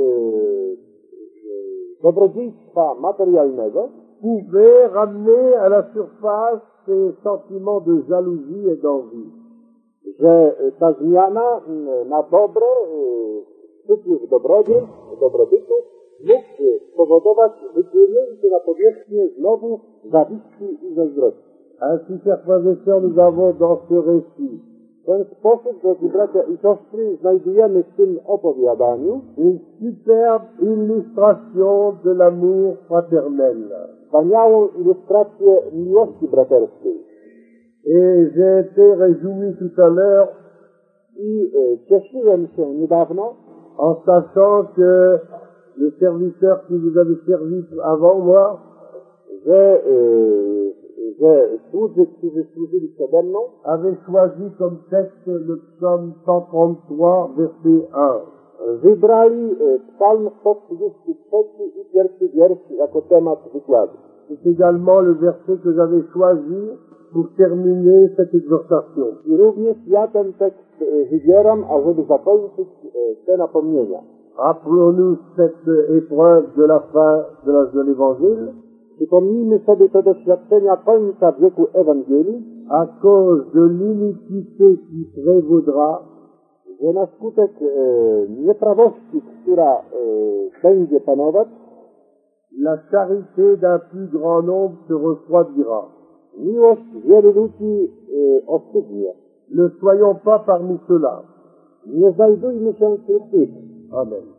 dobrodziejstwa materialnego pouvait ramener à la surface ces sentiments de jalousie et d'envie. że ta zmiana na dobre, szczytnych dobrobytu mógł spowodować wypłynięcie na powierzchnię znowu zawiści i zazdrości. Ainsi, chers frères et sœurs, nous avons dans ce récit W ten sposób, drodzy bracia i siostry, znajdujemy w tym opowiadaniu une superbe illustration de l'amour fraternel. wspaniałą ilustrację miłości braterskiej. Et j'ai été réjoui tout à l'heure I cieszyłem się niedawno, en sachant que le serviteur qui vous avait servi avant moi że słudzy, którzy służyli przede mną, avait choisi comme texte le psaume 133, verset 1. wybrali psalm 133 i pierwszy wiersz jako temat wykładu. C'est également le verset que j'avais choisi pour terminer cette exhortation. I również ja ten tekst wybieram, ażeby zakończyć te napomnienia. Rappelons-nous cette épreuve de la fin de l'Évangile. Przypomnijmy sobie te doświadczenia końca wieku Ewangelii, à cause de l'iniquité qui prévaudra, że na skutek nieprawości, która będzie panować, la charité d'un plus grand nombre se refroidira. miłość wielu ludzi ostygnie. Ne soyons pas parmi ceux-là. Nie znajdujmy się wśród tych. Amen.